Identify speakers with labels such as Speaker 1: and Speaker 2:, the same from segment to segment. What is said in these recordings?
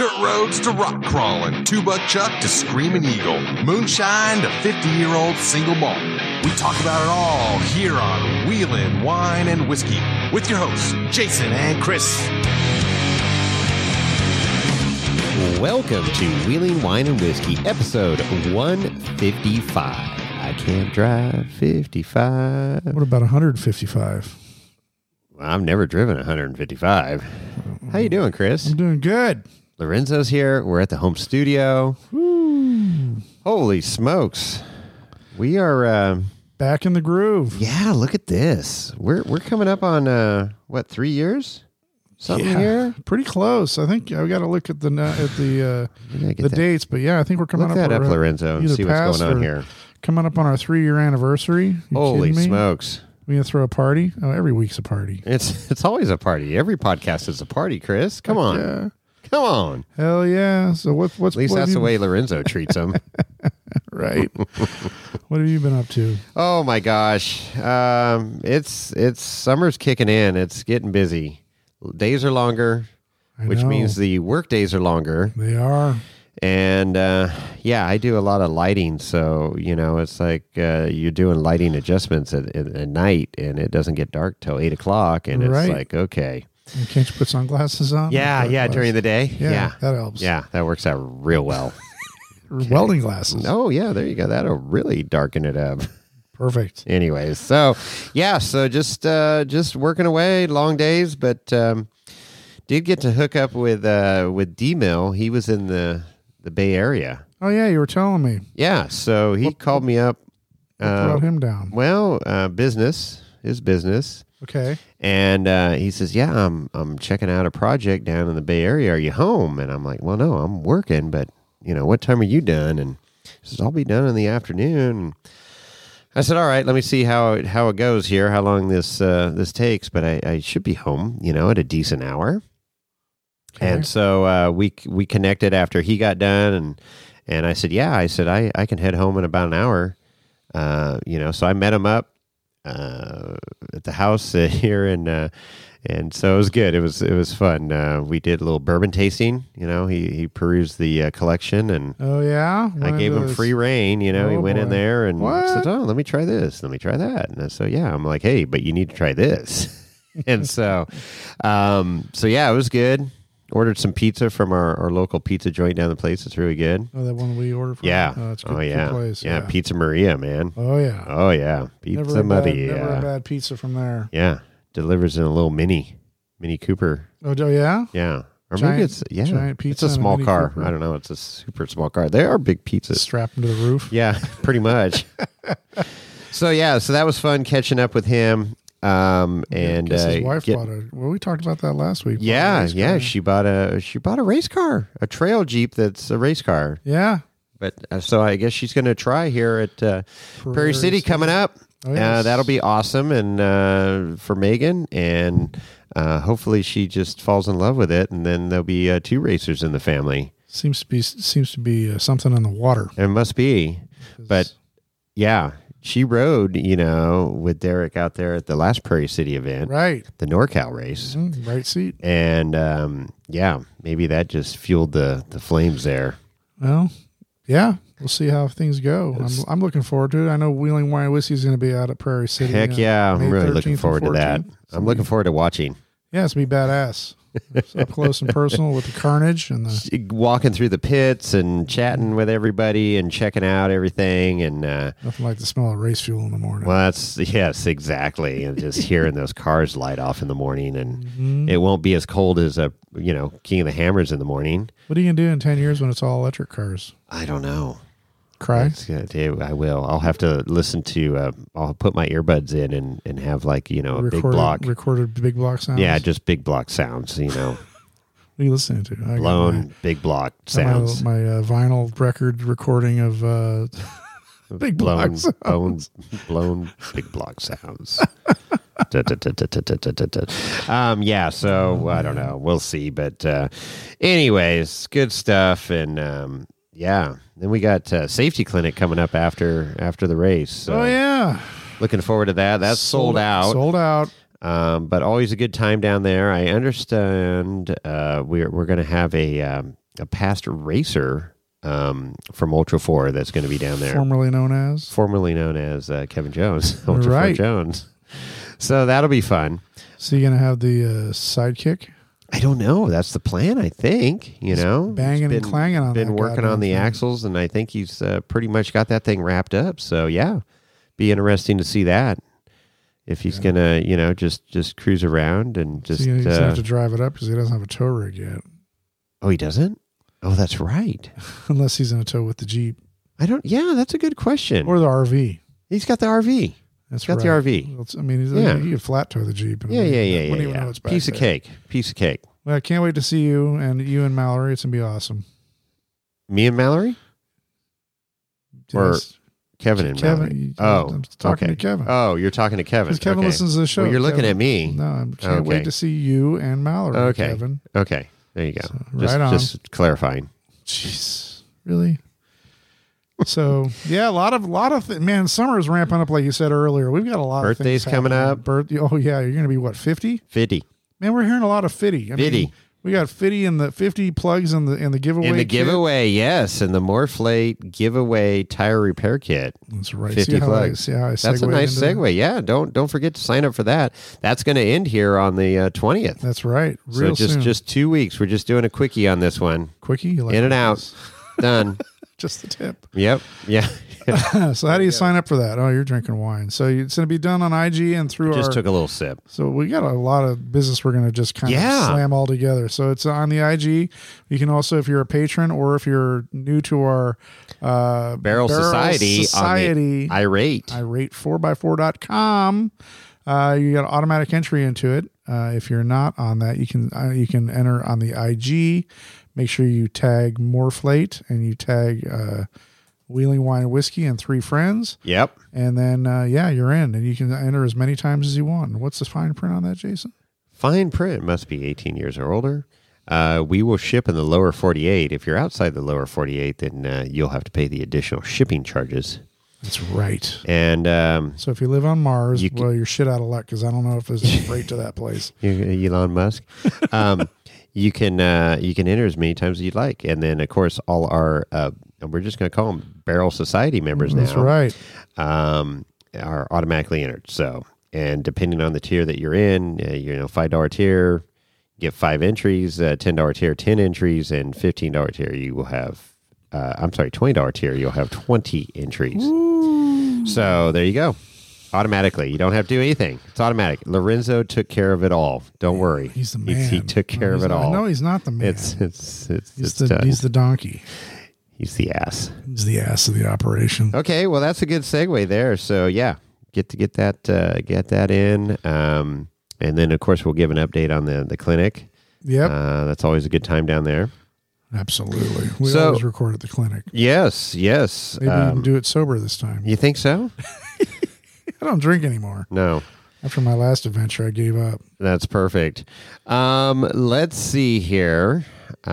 Speaker 1: Dirt roads to rock crawling, two-buck chuck to screaming eagle, moonshine to 50-year-old single malt. We talk about it all here on Wheelin' Wine and Whiskey with your hosts, Jason and Chris.
Speaker 2: Welcome to Wheeling Wine and Whiskey, episode 155. I can't drive 55.
Speaker 3: What about 155?
Speaker 2: Well, I've never driven 155. How you doing, Chris?
Speaker 3: I'm doing good.
Speaker 2: Lorenzo's here. We're at the home studio.
Speaker 3: Woo.
Speaker 2: Holy smokes. We are...
Speaker 3: Back in the groove.
Speaker 2: Yeah, look at this. We're coming up on, 3 years? Something here?
Speaker 3: Pretty close. I think we got to look at the dates, but yeah, I think we're coming
Speaker 2: look
Speaker 3: up.
Speaker 2: Look that up, Lorenzo, and see what's going on here.
Speaker 3: Coming up on our 3-year anniversary.
Speaker 2: Holy smokes.
Speaker 3: We gonna throw a party? Oh, every week's a party.
Speaker 2: It's always a party. Every podcast is a party, Chris. Come on.
Speaker 3: Yeah.
Speaker 2: Come on.
Speaker 3: Hell yeah. So what's
Speaker 2: at least that's the way Lorenzo treats them.
Speaker 3: Right. What have you been up to?
Speaker 2: Oh my gosh. It's summer's kicking in. It's getting busy. Days are longer, which means the work days are longer.
Speaker 3: They are.
Speaker 2: And I do a lot of lighting, so it's like you're doing lighting adjustments at night, and it doesn't get dark till 8 o'clock, and it's like, okay.
Speaker 3: And can't you put sunglasses on?
Speaker 2: Yeah, during the day.
Speaker 3: Yeah, that helps.
Speaker 2: Yeah, that works out real well.
Speaker 3: Welding glasses.
Speaker 2: Oh yeah, there you go. That'll really darken it up.
Speaker 3: Perfect.
Speaker 2: Anyways, so just working away, long days, but did get to hook up with D-Mill. He was in the Bay Area.
Speaker 3: Oh yeah, you were telling me.
Speaker 2: Yeah, so he called me up.
Speaker 3: What brought him down?
Speaker 2: Well, his business.
Speaker 3: Okay.
Speaker 2: And he says, "Yeah, I'm checking out a project down in the Bay Area. Are you home?" And I'm like, "Well, no, I'm working, but what time are you done?" And he says, "I'll be done in the afternoon." And I said, "All right, let me see how it goes here, how long this takes, but I should be home, at a decent hour." Okay. And so we connected after he got done, and I said, "Yeah," I can head home in about an hour, So I met him up at the house here, and so it was good. It was fun. We did a little bourbon tasting. He perused the collection, and
Speaker 3: oh yeah,
Speaker 2: I gave him free reign. He went in there and said, "Oh, let me try this, let me try that." And so I'm like, "Hey, but you need to try this." And so it was good. Ordered some pizza from our local pizza joint down the place. It's really good.
Speaker 3: Oh, that one we ordered from?
Speaker 2: Yeah.
Speaker 3: Oh, it's good, good place.
Speaker 2: Yeah, Pizza Maria, man.
Speaker 3: Oh, yeah.
Speaker 2: Pizza Maria.
Speaker 3: Never a bad pizza from there.
Speaker 2: Yeah. Delivers in a little Mini Cooper.
Speaker 3: Oh, yeah?
Speaker 2: Yeah. Or
Speaker 3: giant,
Speaker 2: maybe it's,
Speaker 3: giant pizza.
Speaker 2: It's a small car.
Speaker 3: Cooper.
Speaker 2: I don't know. It's a super small car. They are big pizzas.
Speaker 3: Strapped into the roof?
Speaker 2: Yeah, pretty much. So that was fun catching up with him. And
Speaker 3: his wife bought we talked about that last week.
Speaker 2: Yeah, she bought a race car, a trail Jeep that's a race car.
Speaker 3: Yeah.
Speaker 2: But so I guess she's going to try here at Prairie City coming up.
Speaker 3: Oh, yes.
Speaker 2: That'll be awesome, and for Megan, and hopefully she just falls in love with it, and then there'll be 2 racers in the family.
Speaker 3: Seems to be something in the water.
Speaker 2: It must be, but yeah. She rode, with Derek out there at the last Prairie City event.
Speaker 3: Right.
Speaker 2: The NorCal race.
Speaker 3: Mm-hmm. Right seat.
Speaker 2: And, maybe that just fueled the flames there.
Speaker 3: Well, yeah. We'll see how things go. I'm looking forward to it. I know Wheeling Wine and Whiskey is going to be out at Prairie City.
Speaker 2: Heck yeah. I'm really looking forward to that. I'm looking forward to watching.
Speaker 3: Yeah, it's going to be badass. It's up close and personal with the carnage and
Speaker 2: walking through the pits and chatting with everybody and checking out everything, and
Speaker 3: nothing like the smell of race fuel in the morning.
Speaker 2: Well, yes, exactly, and just hearing those cars light off in the morning, and it won't be as cold as King of the Hammers in the morning.
Speaker 3: What are you gonna do in 10 years when it's all electric cars?
Speaker 2: I don't know.
Speaker 3: Cry?
Speaker 2: I will. I'll have to listen to. I'll put my earbuds in and have a big block
Speaker 3: recorded big block sounds.
Speaker 2: Yeah, just big block sounds.
Speaker 3: What are you listening to?
Speaker 2: Blown big block sounds.
Speaker 3: My vinyl record recording of big block sounds.
Speaker 2: Blown big block sounds. So I don't know. We'll see. But anyways, good stuff, and then we got Safety Clinic coming up after the race. So
Speaker 3: oh yeah,
Speaker 2: looking forward to that. That's sold out.
Speaker 3: Sold out.
Speaker 2: But always a good time down there. I understand we're going to have a a past racer from Ultra 4 that's going to be down there.
Speaker 3: Formerly known as
Speaker 2: Kevin Jones. Ultra 4
Speaker 3: Right.
Speaker 2: Jones. So that'll be fun.
Speaker 3: So you're going to have the sidekick?
Speaker 2: I don't know. That's the plan, I think. You know,
Speaker 3: banging
Speaker 2: He's
Speaker 3: and clanging on
Speaker 2: been
Speaker 3: that
Speaker 2: working
Speaker 3: goddamn
Speaker 2: on the
Speaker 3: thing.
Speaker 2: axles, and I think he's pretty much got that thing wrapped up. So yeah, be interesting to see that. If he's gonna, just cruise around and just.
Speaker 3: So he's going to have to drive it up because he doesn't have a tow rig yet.
Speaker 2: Oh, he doesn't? Oh, that's right.
Speaker 3: Unless he's in a tow with the Jeep.
Speaker 2: Yeah, that's a good question.
Speaker 3: Or the RV.
Speaker 2: He's got the RV.
Speaker 3: That's
Speaker 2: Got
Speaker 3: right.
Speaker 2: the RV.
Speaker 3: Well, I mean, he could flat tow the Jeep.
Speaker 2: Yeah.
Speaker 3: Wouldn't even know it's back
Speaker 2: Piece of
Speaker 3: there.
Speaker 2: cake. Piece of cake.
Speaker 3: Well, I can't wait to see you and Mallory. It's going to be awesome.
Speaker 2: Me and Mallory? Or
Speaker 3: Yes.
Speaker 2: Kevin and
Speaker 3: Kevin,
Speaker 2: Mallory?
Speaker 3: I'm talking to Kevin.
Speaker 2: Oh, you're talking to Kevin.
Speaker 3: Because Kevin
Speaker 2: Okay.
Speaker 3: listens to the show.
Speaker 2: Well, you're looking
Speaker 3: Kevin-
Speaker 2: at me.
Speaker 3: No, I can't
Speaker 2: Okay.
Speaker 3: wait to see you and Mallory,
Speaker 2: Okay.
Speaker 3: Kevin.
Speaker 2: Okay. There you go.
Speaker 3: So,
Speaker 2: just,
Speaker 3: right on.
Speaker 2: just clarifying.
Speaker 3: Jeez. Really? So, yeah, a lot of man, summer is ramping up like you said earlier. We've got a lot
Speaker 2: Birthdays
Speaker 3: of things
Speaker 2: coming
Speaker 3: happening.
Speaker 2: up.
Speaker 3: Oh, yeah. You're going to be, what, 50?
Speaker 2: 50.
Speaker 3: Man, we're hearing a lot of 50. I mean,
Speaker 2: 50.
Speaker 3: we got 50 in the 50 plugs in the giveaway.
Speaker 2: In the
Speaker 3: kit.
Speaker 2: giveaway, yes. And the Morflate giveaway tire repair kit.
Speaker 3: That's right.
Speaker 2: 50 plugs.
Speaker 3: See how I
Speaker 2: That's a
Speaker 3: segued
Speaker 2: nice
Speaker 3: into that?
Speaker 2: segue. Yeah. Don't forget to sign up for that. That's going to end here on the 20th.
Speaker 3: That's right. Real
Speaker 2: So
Speaker 3: soon.
Speaker 2: just 2 weeks. We're just doing a quickie on this one.
Speaker 3: Quickie. You like
Speaker 2: In and
Speaker 3: this?
Speaker 2: out. Done.
Speaker 3: Just the tip.
Speaker 2: Yep. Yeah.
Speaker 3: So how do you sign up for that? Oh, you're drinking wine. So it's going to be done on IG and through
Speaker 2: Just
Speaker 3: our.
Speaker 2: took a little sip.
Speaker 3: So we got a lot of business we're going to just kind of slam all together. So it's on the IG. You can also, if you're a patron or if you're new to our
Speaker 2: Barrel Society on the Irate.
Speaker 3: Irate4x4.com. You got automatic entry into it. If you're not on that, you can enter on the IG. Make sure you tag Morflate and you tag Wheeling Wine and Whiskey and 3 friends.
Speaker 2: Yep.
Speaker 3: And then, you're in. And you can enter as many times as you want. What's the fine print on that, Jason?
Speaker 2: Fine print must be 18 years or older. We will ship in the lower 48. If you're outside the lower 48, then you'll have to pay the additional shipping charges.
Speaker 3: That's right.
Speaker 2: And
Speaker 3: So if you live on Mars,
Speaker 2: You
Speaker 3: you're shit out of luck because I don't know if there's any freight to that place.
Speaker 2: Elon Musk, you can enter as many times as you'd like. And then, of course, all our we're just going to call them Barrel Society members
Speaker 3: That's
Speaker 2: now.
Speaker 3: right.
Speaker 2: Are automatically entered. So, and depending on the tier that you're in, $5 tier, you get 5 entries, $10 tier, 10 entries, and $15 tier, you will have, $20 tier, you'll have 20 entries. Ooh. So there you go. Automatically. You don't have to do anything. It's automatic. Lorenzo took care of it all. Don't worry.
Speaker 3: He's the man.
Speaker 2: He took care of it all.
Speaker 3: No, he's not the man.
Speaker 2: He's
Speaker 3: He's the donkey.
Speaker 2: He's the ass.
Speaker 3: He's the ass of the operation.
Speaker 2: Okay, well that's a good segue there. So yeah, get that in, and then of course we'll give an update on the clinic.
Speaker 3: Yep.
Speaker 2: That's always a good time down there.
Speaker 3: Absolutely. We
Speaker 2: So-
Speaker 3: always record at the clinic.
Speaker 2: Yes.
Speaker 3: Maybe we can do it sober this time.
Speaker 2: You think so?
Speaker 3: I don't drink anymore.
Speaker 2: No,
Speaker 3: After my last adventure, I gave up.
Speaker 2: that's perfect. Let's see here.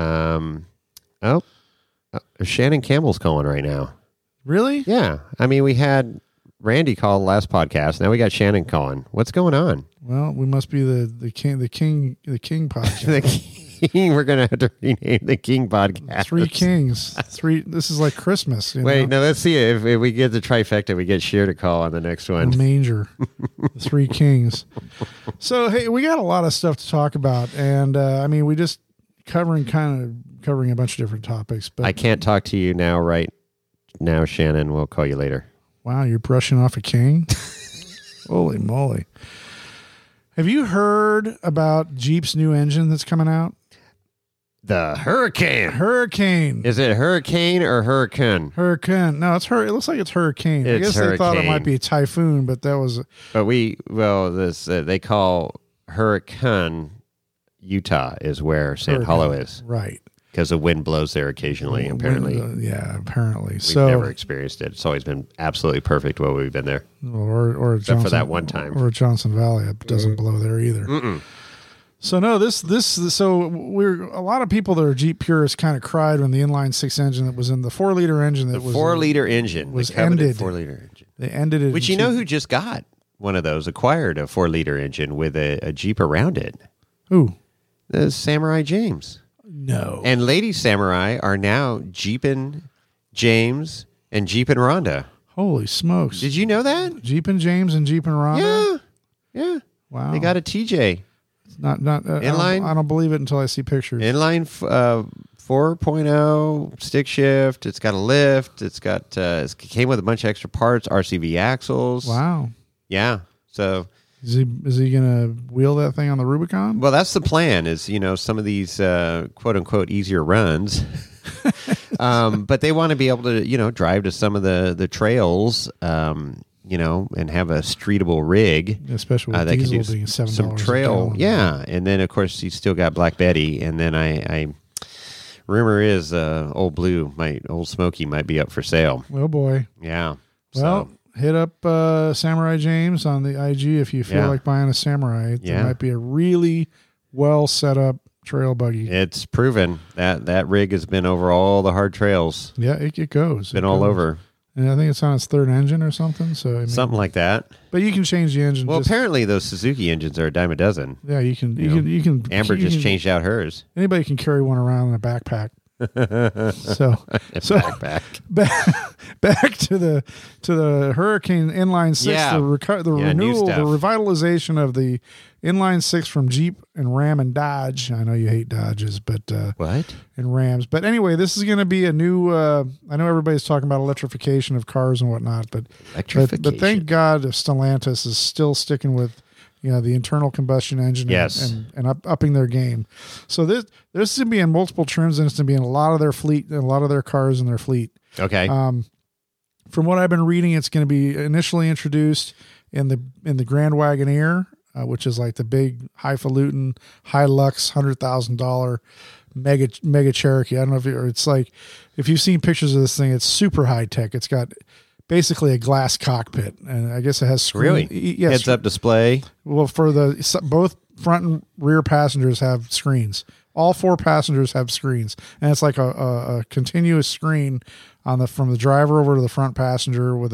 Speaker 2: Shannon Campbell's calling right now.
Speaker 3: Really?
Speaker 2: Yeah, I mean we had Randy call last podcast. Now we got Shannon calling. What's going on?
Speaker 3: Well, we must be the king podcast.
Speaker 2: The King. We're gonna have to rename the King podcast.
Speaker 3: 3 kings. 3. This is like Christmas.
Speaker 2: Wait, no. Let's see if we get the trifecta. We get Sheer to call on the next
Speaker 3: A
Speaker 2: one.
Speaker 3: manger. The 3 kings. So hey, we got a lot of stuff to talk about, and we just covering a bunch of different topics. But
Speaker 2: I can't talk to you now. Right now, Shannon. We'll call you later.
Speaker 3: wow, you're brushing off a king. Holy moly! Have you heard about Jeep's new engine that's coming out?
Speaker 2: The Hurricane.
Speaker 3: Hurricane.
Speaker 2: Is it Hurricane or Hurricane?
Speaker 3: Hurricane. No, it's It looks like it's Hurricane. I
Speaker 2: It's
Speaker 3: guess they thought it
Speaker 2: Hurricane.
Speaker 3: might be a typhoon, but that was
Speaker 2: But this they call Hurricane. Utah is where Sand Hollow is
Speaker 3: right.
Speaker 2: because the wind blows there occasionally. Apparently,
Speaker 3: Apparently.
Speaker 2: we've
Speaker 3: So
Speaker 2: never experienced it. It's always been absolutely perfect while we've been there.
Speaker 3: or
Speaker 2: Except for
Speaker 3: Johnson,
Speaker 2: that one time.
Speaker 3: or Johnson Valley, it doesn't blow there either.
Speaker 2: Mm-mm.
Speaker 3: So no, a lot of people that are Jeep purists kind of cried when the inline 6 engine that was in the 4-liter engine that
Speaker 2: The
Speaker 3: was
Speaker 2: 4-liter engine
Speaker 3: was
Speaker 2: the coveted
Speaker 3: ended.
Speaker 2: 4-liter engine.
Speaker 3: they ended it.
Speaker 2: Which
Speaker 3: in
Speaker 2: who just got one of those? Acquired a 4-liter engine with a Jeep around it.
Speaker 3: Who?
Speaker 2: The Samurai James.
Speaker 3: No.
Speaker 2: And Lady Samurai are now Jeepin' James and Jeepin' Rhonda.
Speaker 3: Holy smokes.
Speaker 2: Did you know that?
Speaker 3: Jeep and James and Jeep and Rhonda?
Speaker 2: Yeah.
Speaker 3: Wow.
Speaker 2: They got a TJ.
Speaker 3: Not
Speaker 2: Inline?
Speaker 3: I don't believe it until I see pictures.
Speaker 2: Inline 4.0 stick shift. It's got a lift. It's got it came with a bunch of extra parts, RCV axles.
Speaker 3: Wow.
Speaker 2: Yeah. So
Speaker 3: Is he gonna wheel that thing on the Rubicon?
Speaker 2: well, that's the plan. Is some of these quote unquote easier runs, but they want to be able to drive to some of the trails, and have a streetable rig,
Speaker 3: Especially with
Speaker 2: that can
Speaker 3: diesel
Speaker 2: do
Speaker 3: being $7
Speaker 2: some
Speaker 3: a
Speaker 2: trail.
Speaker 3: gallon.
Speaker 2: Yeah, and then of course he's still got Black Betty, and then I rumor is Old Blue, my Old Smoky, might be up for sale.
Speaker 3: Oh boy.
Speaker 2: Yeah.
Speaker 3: Well, hit up Samurai James on the IG if you feel like buying a Samurai. It might be a really well set up trail buggy.
Speaker 2: It's proven that rig has been over all the hard trails.
Speaker 3: Yeah, it goes.
Speaker 2: Been all over.
Speaker 3: And I think it's on its third engine or something. So
Speaker 2: Something like that.
Speaker 3: But you can change the engine.
Speaker 2: Well, apparently those Suzuki engines are a dime a dozen.
Speaker 3: Yeah, you can.
Speaker 2: Amber just changed out hers.
Speaker 3: Anybody can carry one around in a backpack. so
Speaker 2: Backpack.
Speaker 3: back to the Hurricane Inline 6,
Speaker 2: Yeah.
Speaker 3: the
Speaker 2: New
Speaker 3: renewal, the
Speaker 2: stuff.
Speaker 3: revitalization of the Inline 6 from Jeep and Ram and Dodge. I know you hate Dodges, but
Speaker 2: What?
Speaker 3: and Rams. But anyway, this is going to be a new. I know everybody's talking about electrification of cars and whatnot, but
Speaker 2: Electrification.
Speaker 3: thank God Stellantis is still sticking with the internal combustion engine.
Speaker 2: Yes.
Speaker 3: and upping their game. So this is going to be in multiple trims, and it's going to be in a lot of their fleet and a lot of their cars in their fleet.
Speaker 2: Okay.
Speaker 3: From what I've been reading, it's going to be initially introduced in the Grand Wagoneer, which is like the big highfalutin, Hilux, $100,000 mega Cherokee. I don't know if you've seen pictures of this thing, it's super high tech. It's got basically a glass cockpit, and I guess it has screen.
Speaker 2: Really?
Speaker 3: Yes.
Speaker 2: Heads up display.
Speaker 3: Well, for both front and rear passengers have screens. All four passengers have screens, and it's like a continuous screen from the driver over to the front passenger with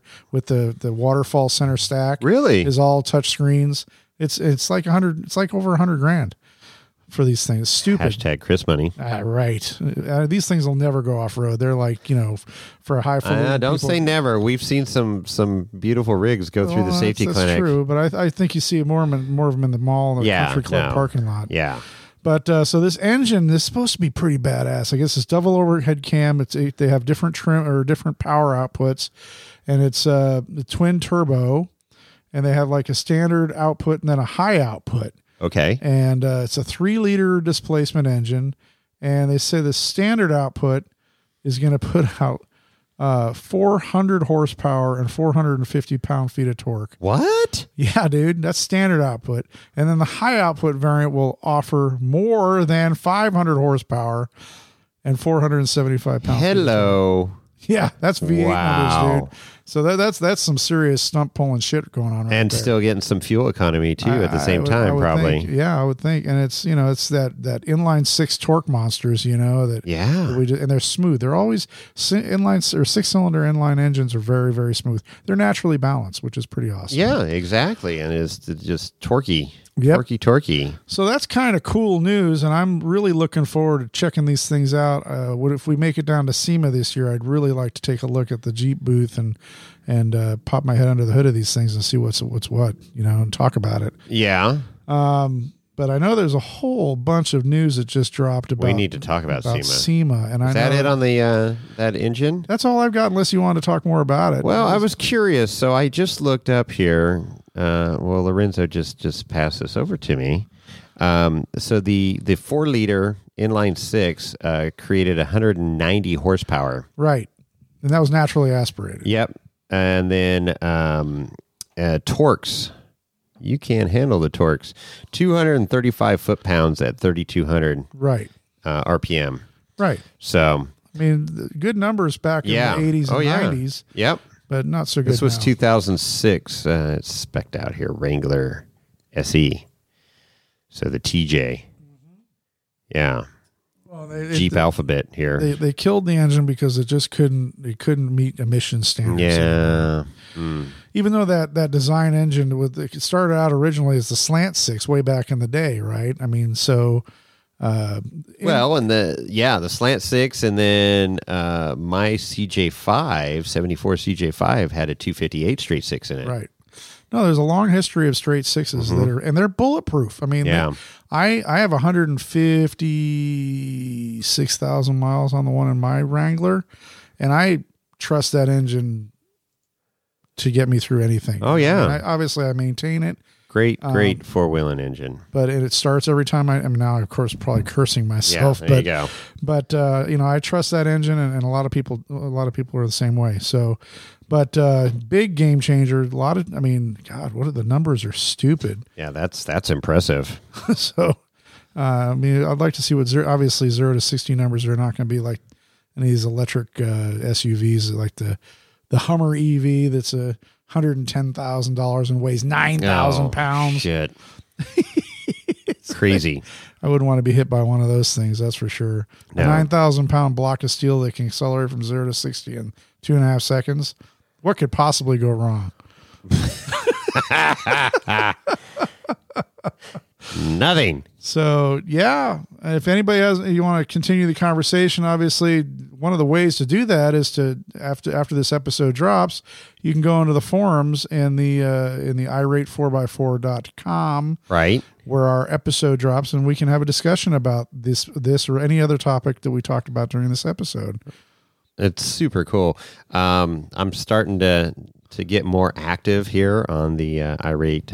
Speaker 3: the waterfall center stack.
Speaker 2: Really?
Speaker 3: Is all touch screens. It's like $100. It's like over $100,000 for these things. Stupid.
Speaker 2: Hashtag Chris money.
Speaker 3: Right. These things will never go off road. They're like for a high.
Speaker 2: Don't say never. We've seen some beautiful rigs go through the safety
Speaker 3: that's
Speaker 2: clinic.
Speaker 3: True, but I think you see more of them in the mall and the country club parking lot.
Speaker 2: Yeah.
Speaker 3: But so this engine is supposed to be pretty badass. I guess it's double overhead cam. They have different trim or different power outputs, and it's the twin turbo, and they have like a standard output and then a high output.
Speaker 2: Okay.
Speaker 3: And it's a 3-liter displacement engine, and they say the standard output is going to put out 400 horsepower and 450 pound-feet of torque.
Speaker 2: What?
Speaker 3: Yeah, dude, that's standard output. And then the high output variant will offer more than 500 horsepower and 475 pounds.
Speaker 2: Hello.
Speaker 3: Yeah, that's V8
Speaker 2: Wow.
Speaker 3: numbers, dude. So that's some serious stump pulling shit going on right
Speaker 2: And
Speaker 3: there.
Speaker 2: still getting some fuel economy too at the same
Speaker 3: I
Speaker 2: time,
Speaker 3: would
Speaker 2: probably.
Speaker 3: think. Yeah, I would think. And it's it's that inline 6 torque monsters, that
Speaker 2: Yeah.
Speaker 3: and they're smooth. They're always inline or 6-cylinder inline engines are very, very smooth. They're naturally balanced, which is pretty awesome.
Speaker 2: Yeah, exactly. And it's just torquey.
Speaker 3: Yep.
Speaker 2: Torquey.
Speaker 3: So that's kind of cool news, and I'm really looking forward to checking these things out. If we make it down to SEMA this year, I'd really like to take a look at the Jeep booth and pop my head under the hood of these things and see what's what, and talk about it.
Speaker 2: Yeah.
Speaker 3: But I know there's a whole bunch of news that just dropped about.
Speaker 2: We need to talk about SEMA.
Speaker 3: SEMA, and
Speaker 2: Is that it on the that engine?
Speaker 3: That's all I've got, unless you want to talk more about it.
Speaker 2: Well, I was curious, so I just looked up here. Lorenzo just passed this over to me. So the 4-liter inline 6 created 190 horsepower.
Speaker 3: Right, and that was naturally aspirated.
Speaker 2: Yep, and then torques. You can't handle the torques. 235 foot-pounds at 3,200
Speaker 3: Right,
Speaker 2: RPM.
Speaker 3: right.
Speaker 2: So
Speaker 3: I mean, good numbers back in the 80s and 90s.
Speaker 2: Yep.
Speaker 3: But not so good.
Speaker 2: This was
Speaker 3: now.
Speaker 2: 2006. It's spec'd out here. Wrangler SE. So the TJ. Yeah.
Speaker 3: Well,
Speaker 2: Jeep Alphabet here.
Speaker 3: They killed the engine because it just couldn't meet emission standards.
Speaker 2: Yeah.
Speaker 3: Even though that design engine it started out originally as the Slant 6 way back in the day, right? I mean, so
Speaker 2: Well, and the slant six, and then my CJ5, 74 CJ5 had a 258 straight six in it.
Speaker 3: Right. No, there's a long history of straight sixes that are, and they're bulletproof. I mean, I have 156,000 miles on the one in my Wrangler, and I trust that engine to get me through anything.
Speaker 2: Oh yeah.
Speaker 3: Obviously I maintain it.
Speaker 2: Great four-wheeling engine.
Speaker 3: But it starts every time I mean, now, of course, probably cursing myself.
Speaker 2: Yeah, there you go.
Speaker 3: But I trust that engine, and a lot of people are the same way. So, but big game changer. God, what are the numbers? Are stupid.
Speaker 2: Yeah, that's impressive.
Speaker 3: So, I'd like to see what obviously 0 to 60 numbers are not going to be like any of these electric SUVs, like the Hummer EV that's $110,000 and weighs 9,000 pounds.
Speaker 2: Shit. Crazy.
Speaker 3: I wouldn't want to be hit by one of those things, that's for sure. No. A 9,000 pound block of steel that can accelerate from 0 to 60 in 2.5 seconds. What could possibly go wrong?
Speaker 2: Nothing.
Speaker 3: So yeah, if anybody you want to continue the conversation, obviously one of the ways to do that is to after this episode drops, you can go into the forums in the irate4x4.com,
Speaker 2: right,
Speaker 3: where our episode drops, and we can have a discussion about this or any other topic that we talked about during this episode.
Speaker 2: It's super cool. I'm starting to get more active here on the Irate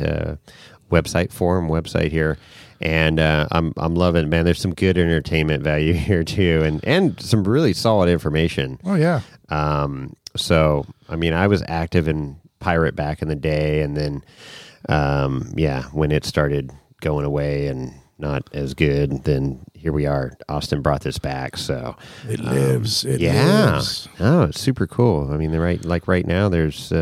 Speaker 2: forum website here, and I'm loving it, man. There's some good entertainment value here too, and some really solid information.
Speaker 3: Oh yeah.
Speaker 2: So I mean, I was active in Pirate back in the day, and then when it started going away and not as good, then here we are. Austin brought this back, so
Speaker 3: it lives. It
Speaker 2: lives. Oh, it's super cool. I mean, right now there's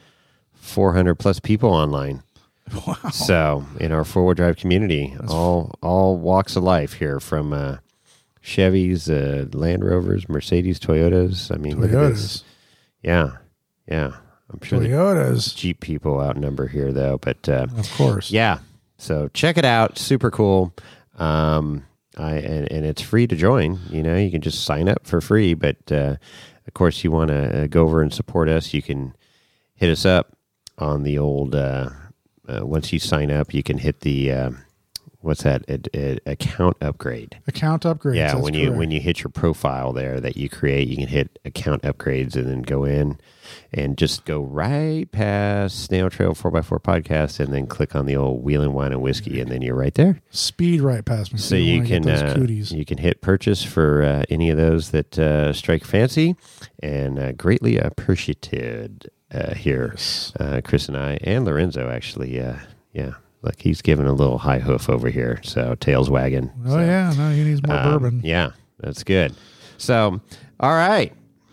Speaker 2: 400 plus people online.
Speaker 3: Wow.
Speaker 2: So in our 4-wheel drive community, all walks of life here, from Chevys, Land Rovers, Mercedes, Toyotas. I mean,
Speaker 3: Toyotas.
Speaker 2: Yeah. I'm sure
Speaker 3: Toyotas.
Speaker 2: Jeep people outnumber here, though. But
Speaker 3: of course,
Speaker 2: yeah. So check it out. Super cool. And it's free to join. You can just sign up for free. But of course, you want to go over and support us. You can hit us up on the old. Once you sign up, you can hit the what's that? Account upgrade.
Speaker 3: Account upgrades.
Speaker 2: Yeah, when you hit your profile there that you create, you can hit account upgrades and then go in and just go right past Snail Trail 4x4 podcast and then click on the old Wheel and Wine and Whiskey, and then you're right there.
Speaker 3: Speed right past me.
Speaker 2: So you can hit purchase for any of those that strike fancy, and greatly appreciated. Here, Chris and I, and Lorenzo, actually, look, he's giving a little high hoof over here, so tails wagging.
Speaker 3: Oh, yeah, no, he needs more bourbon.
Speaker 2: Yeah, that's good. So, all right.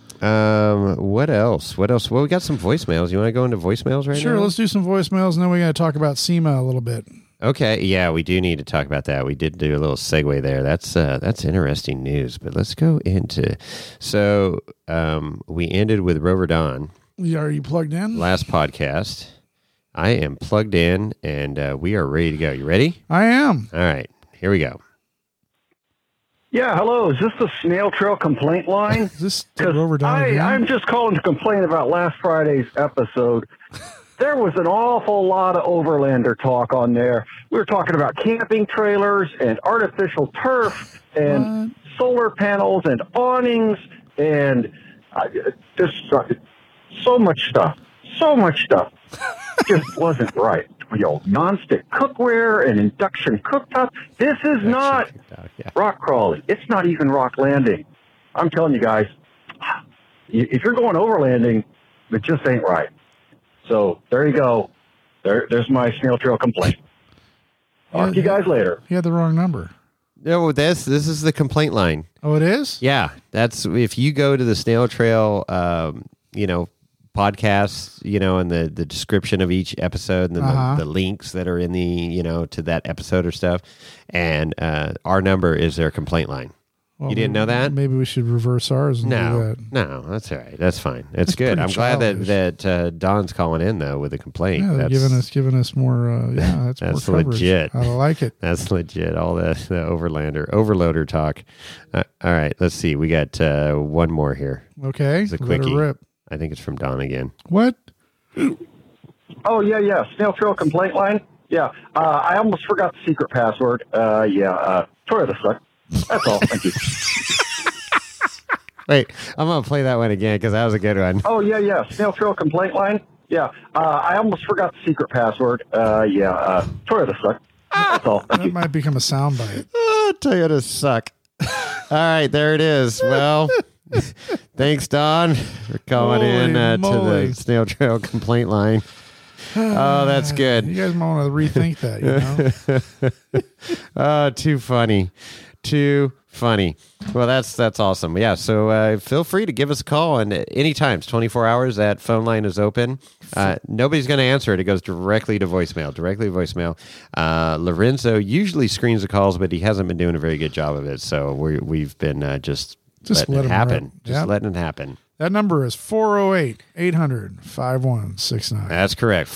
Speaker 2: What else? Well, we got some voicemails. You want to go into voicemails right now?
Speaker 3: Sure, let's do some voicemails, and then we got to talk about SEMA a little bit.
Speaker 2: Okay, yeah, we do need to talk about that. We did do a little segue there. That's interesting news, but let's go into... So, we ended with Rover Don.
Speaker 3: Are you plugged in?
Speaker 2: Last podcast. I am plugged in, and we are ready to go. You ready?
Speaker 3: I am.
Speaker 2: All right. Here we go.
Speaker 4: Yeah, hello. Is this the Snail Trail complaint line?
Speaker 3: Is this Rover Don again?
Speaker 4: I'm just calling to complain about last Friday's episode. There was an awful lot of Overlander talk on there. We were talking about camping trailers and artificial turf and solar panels and awnings and just... So much stuff. Just wasn't right. Non-stick cookware and induction cooktop. This is not rock crawling. It's not even rock landing. I'm telling you guys, if you're going overlanding, it just ain't right. So there you go. There's my Snail Trail complaint. Talk to you guys later.
Speaker 3: He had the wrong number.
Speaker 2: No, this is the complaint line.
Speaker 3: Oh, it is?
Speaker 2: Yeah, that's if you go to the Snail Trail, podcasts, and the description of each episode, and then the links that are in the, to that episode or stuff. And our number is their complaint line.
Speaker 3: Well,
Speaker 2: you didn't know that?
Speaker 3: Maybe we should reverse ours and do that.
Speaker 2: No, that's all right. That's fine. It's good. I'm glad that Don's calling in though with a complaint.
Speaker 3: Yeah, they're giving us more. That's more coverage.
Speaker 2: Legit.
Speaker 3: I like it.
Speaker 2: That's legit. All the overloader talk. All right, let's see. We got one more here.
Speaker 3: Okay,
Speaker 2: it's a
Speaker 3: let
Speaker 2: quickie.
Speaker 3: her rip.
Speaker 2: I think it's from Don again.
Speaker 3: What?
Speaker 4: Oh, yeah. Snail Trail complaint line. Yeah. I almost forgot the secret password. Toyota suck. That's all. Thank you.
Speaker 2: Wait, I'm going to play that one again because that was a good one.
Speaker 4: Oh, yeah. Snail Trail complaint line. Yeah. I almost forgot the secret password. Toyota suck. That's all. Thank
Speaker 3: That
Speaker 4: you.
Speaker 3: might become a soundbite.
Speaker 2: Toyotas suck. All right, there it is. Well, thanks, Don, for calling in to the Snail Trail complaint line. Oh, that's good.
Speaker 3: You guys might want to rethink that, you know?
Speaker 2: Oh, too funny. Well, that's awesome. Yeah, so feel free to give us a call, and anytime. It's 24 hours. That phone line is open. Nobody's going to answer it. It goes directly to voicemail. Lorenzo usually screens the calls, but he hasn't been doing a very good job of it. So we've been just letting it happen. Letting it happen.
Speaker 3: That number is 408-800-5169.
Speaker 2: That's correct.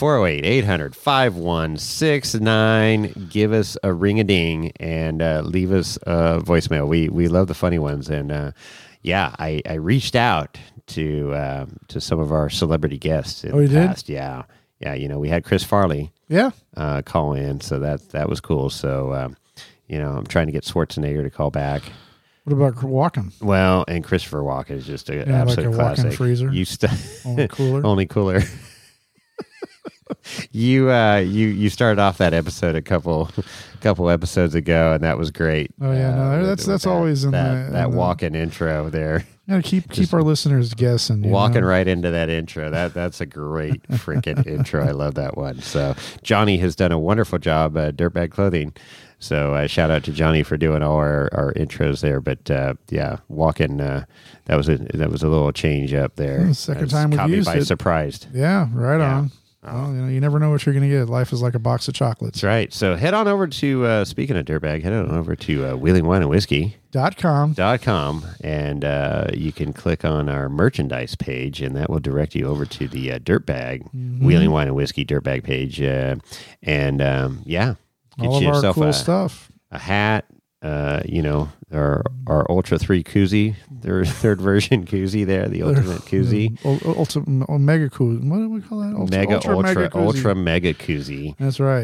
Speaker 2: 408-800-5169. Give us a ring-a-ding and leave us a voicemail. We love the funny ones. And I reached out to some of our celebrity guests in the past. Did? Yeah. You know, we had Chris Farley.
Speaker 3: Yeah.
Speaker 2: Call in, so that was cool. So I'm trying to get Schwarzenegger to call back.
Speaker 3: What about Walken?
Speaker 2: Well, and Christopher Walken is just an absolute
Speaker 3: like a
Speaker 2: classic.
Speaker 3: Walken freezer. Only cooler.
Speaker 2: Only cooler. You started off that episode a couple episodes ago, and that was great.
Speaker 3: Oh yeah, no, that's always in
Speaker 2: that Walken intro there.
Speaker 3: Yeah, keep our listeners guessing.
Speaker 2: Walking right into that intro. That's a great freaking intro. I love that one. So Johnny has done a wonderful job at Dirtbag Clothing. So shout out to Johnny for doing all our intros there. But Walken, that was a little change up there.
Speaker 3: The second time we've used it.
Speaker 2: Caught me by surprise.
Speaker 3: Yeah, right on. Well, you never know what you're going to get. Life is like a box of chocolates.
Speaker 2: That's right. So head on over to, speaking of Dirtbag, head on over to wheelingwineandwhiskey.com, and you can click on our merchandise page, and that will direct you over to the Dirtbag, Wheeling Wine and Whiskey Dirtbag page. Get
Speaker 3: all of
Speaker 2: yourself
Speaker 3: our cool stuff.
Speaker 2: A hat, our Ultra 3 koozie, their third version koozie there, the ultimate koozie.
Speaker 3: Ultimate mega koozie. What do we call that?
Speaker 2: Ultra mega koozie.
Speaker 3: That's right.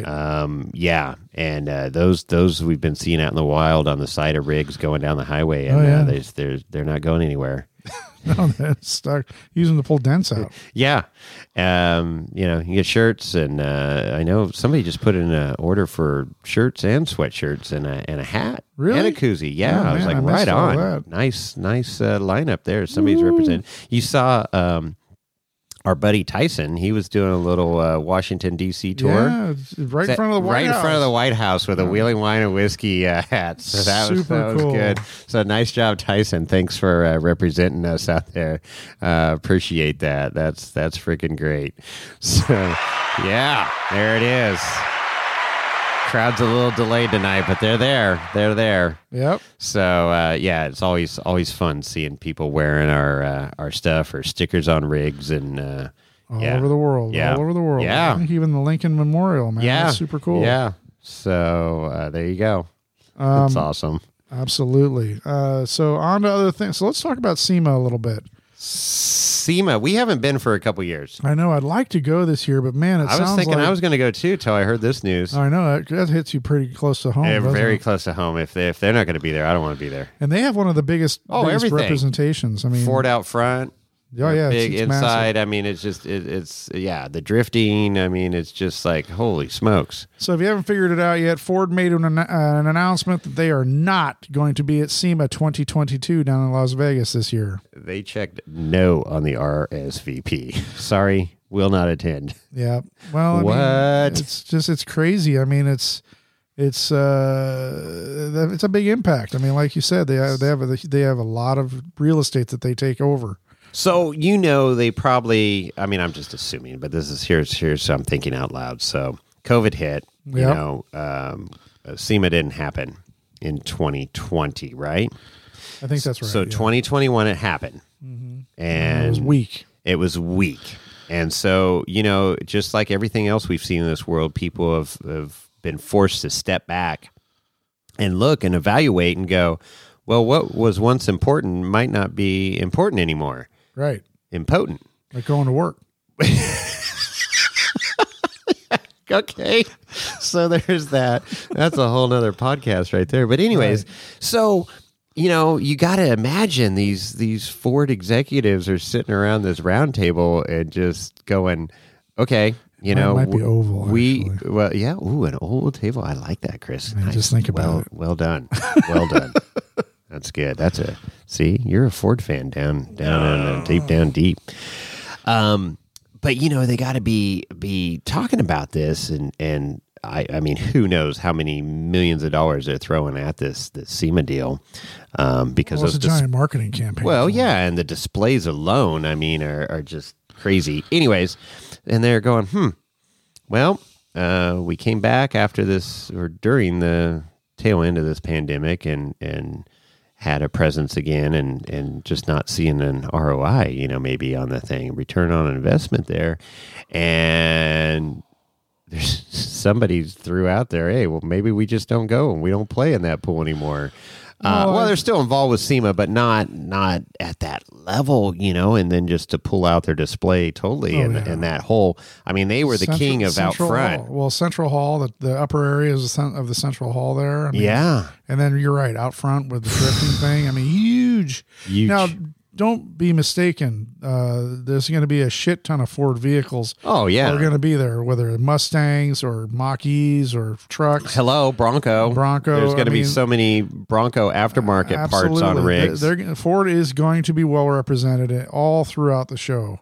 Speaker 2: And those we've been seeing out in the wild on the side of rigs going down the highway, and they're not going anywhere.
Speaker 3: No, that's stuck. Use them to pull dents out.
Speaker 2: Yeah. You can get shirts, and I know somebody just put in an order for shirts and sweatshirts and a hat.
Speaker 3: Really?
Speaker 2: And a koozie. Yeah. I was like, right on. Nice lineup there. Somebody's representing. You saw our buddy Tyson, he was doing a little Washington, D.C. tour.
Speaker 3: Yeah, right in front of the White House.
Speaker 2: Right in front of the White House with a Wheeling Wine and Whiskey hat. So that was cool. Good. So nice job, Tyson. Thanks for representing us out there. Appreciate that. That's freaking great. So, yeah, there it is. Crowd's a little delayed tonight, but they're there.
Speaker 3: Yep.
Speaker 2: So it's always fun seeing people wearing our stuff or stickers on rigs and
Speaker 3: all over the world.
Speaker 2: Yeah.
Speaker 3: All over the world.
Speaker 2: Yeah.
Speaker 3: I think even the Lincoln Memorial, man.
Speaker 2: Yeah.
Speaker 3: That's super cool.
Speaker 2: Yeah. So there you go. That's awesome.
Speaker 3: Absolutely. So on to other things. So let's talk about SEMA a little bit.
Speaker 2: SEMA, we haven't been for a couple years.
Speaker 3: I know. I'd like to go this year, but man, I was thinking
Speaker 2: I was going to go too till I heard this news.
Speaker 3: I know that hits you pretty close to home.
Speaker 2: Very close to home. If they're not going to be there, I don't want to be there.
Speaker 3: And they have one of the biggest representations. I mean,
Speaker 2: Ford out front.
Speaker 3: Oh yeah,
Speaker 2: big
Speaker 3: it's
Speaker 2: inside.
Speaker 3: massive.
Speaker 2: I mean, it's just the drifting. I mean, it's just like holy smokes.
Speaker 3: So if you haven't figured it out yet, Ford made an announcement that they are not going to be at SEMA 2022 down in Las Vegas this year.
Speaker 2: They checked no on the RSVP. Sorry, will not attend.
Speaker 3: Yeah. Well, I mean, it's crazy. I mean, it's a big impact. I mean, like you said, they have a lot of real estate that they take over.
Speaker 2: So, they probably, I mean, I'm just assuming, but this is here's I'm thinking out loud. So COVID hit, SEMA didn't happen in 2020, right?
Speaker 3: I think that's right.
Speaker 2: So 2021, it happened. And
Speaker 3: it was weak.
Speaker 2: It was weak. And so, just like everything else we've seen in this world, people have been forced to step back and look and evaluate and go, well, what was once important might not be important anymore.
Speaker 3: Right.
Speaker 2: Impotent.
Speaker 3: Like going to work.
Speaker 2: Okay. So there's that. That's a whole nother podcast right there. But anyways, So, you got to imagine these Ford executives are sitting around this round table and just going, okay,
Speaker 3: It might be oval.
Speaker 2: An oval table. I like that, Chris.
Speaker 3: Nice. Just think about it.
Speaker 2: Well done. Well done. That's good. See, you're a Ford fan down deep. But they got to be talking about this, and I mean, who knows how many millions of dollars they're throwing at this SEMA deal, because
Speaker 3: it's a giant marketing campaign.
Speaker 2: Well, yeah, and the displays alone, I mean, are just crazy. Anyways, and they're going, well, we came back after this or during the tail end of this pandemic, and had a presence again, and just not seeing an ROI, maybe on the thing, return on investment there, and there's somebody threw out there, hey, well, maybe we just don't go and we don't play in that pool anymore. They're still involved with SEMA, but not at that level, and then just to pull out their display totally, and that whole, I mean, they were the king of out front.
Speaker 3: Hall. Well, Central Hall, the upper areas of the Central Hall there. I mean, and then you're right, out front with the drifting thing. I mean, huge. Now, don't be mistaken. There's going to be a shit ton of Ford vehicles.
Speaker 2: Oh, yeah.
Speaker 3: Are going to be there, whether Mustangs or Mach-E's or trucks.
Speaker 2: Hello, Bronco.
Speaker 3: There's
Speaker 2: going to be so many Bronco aftermarket parts on rigs.
Speaker 3: Ford is going to be well represented all throughout the show.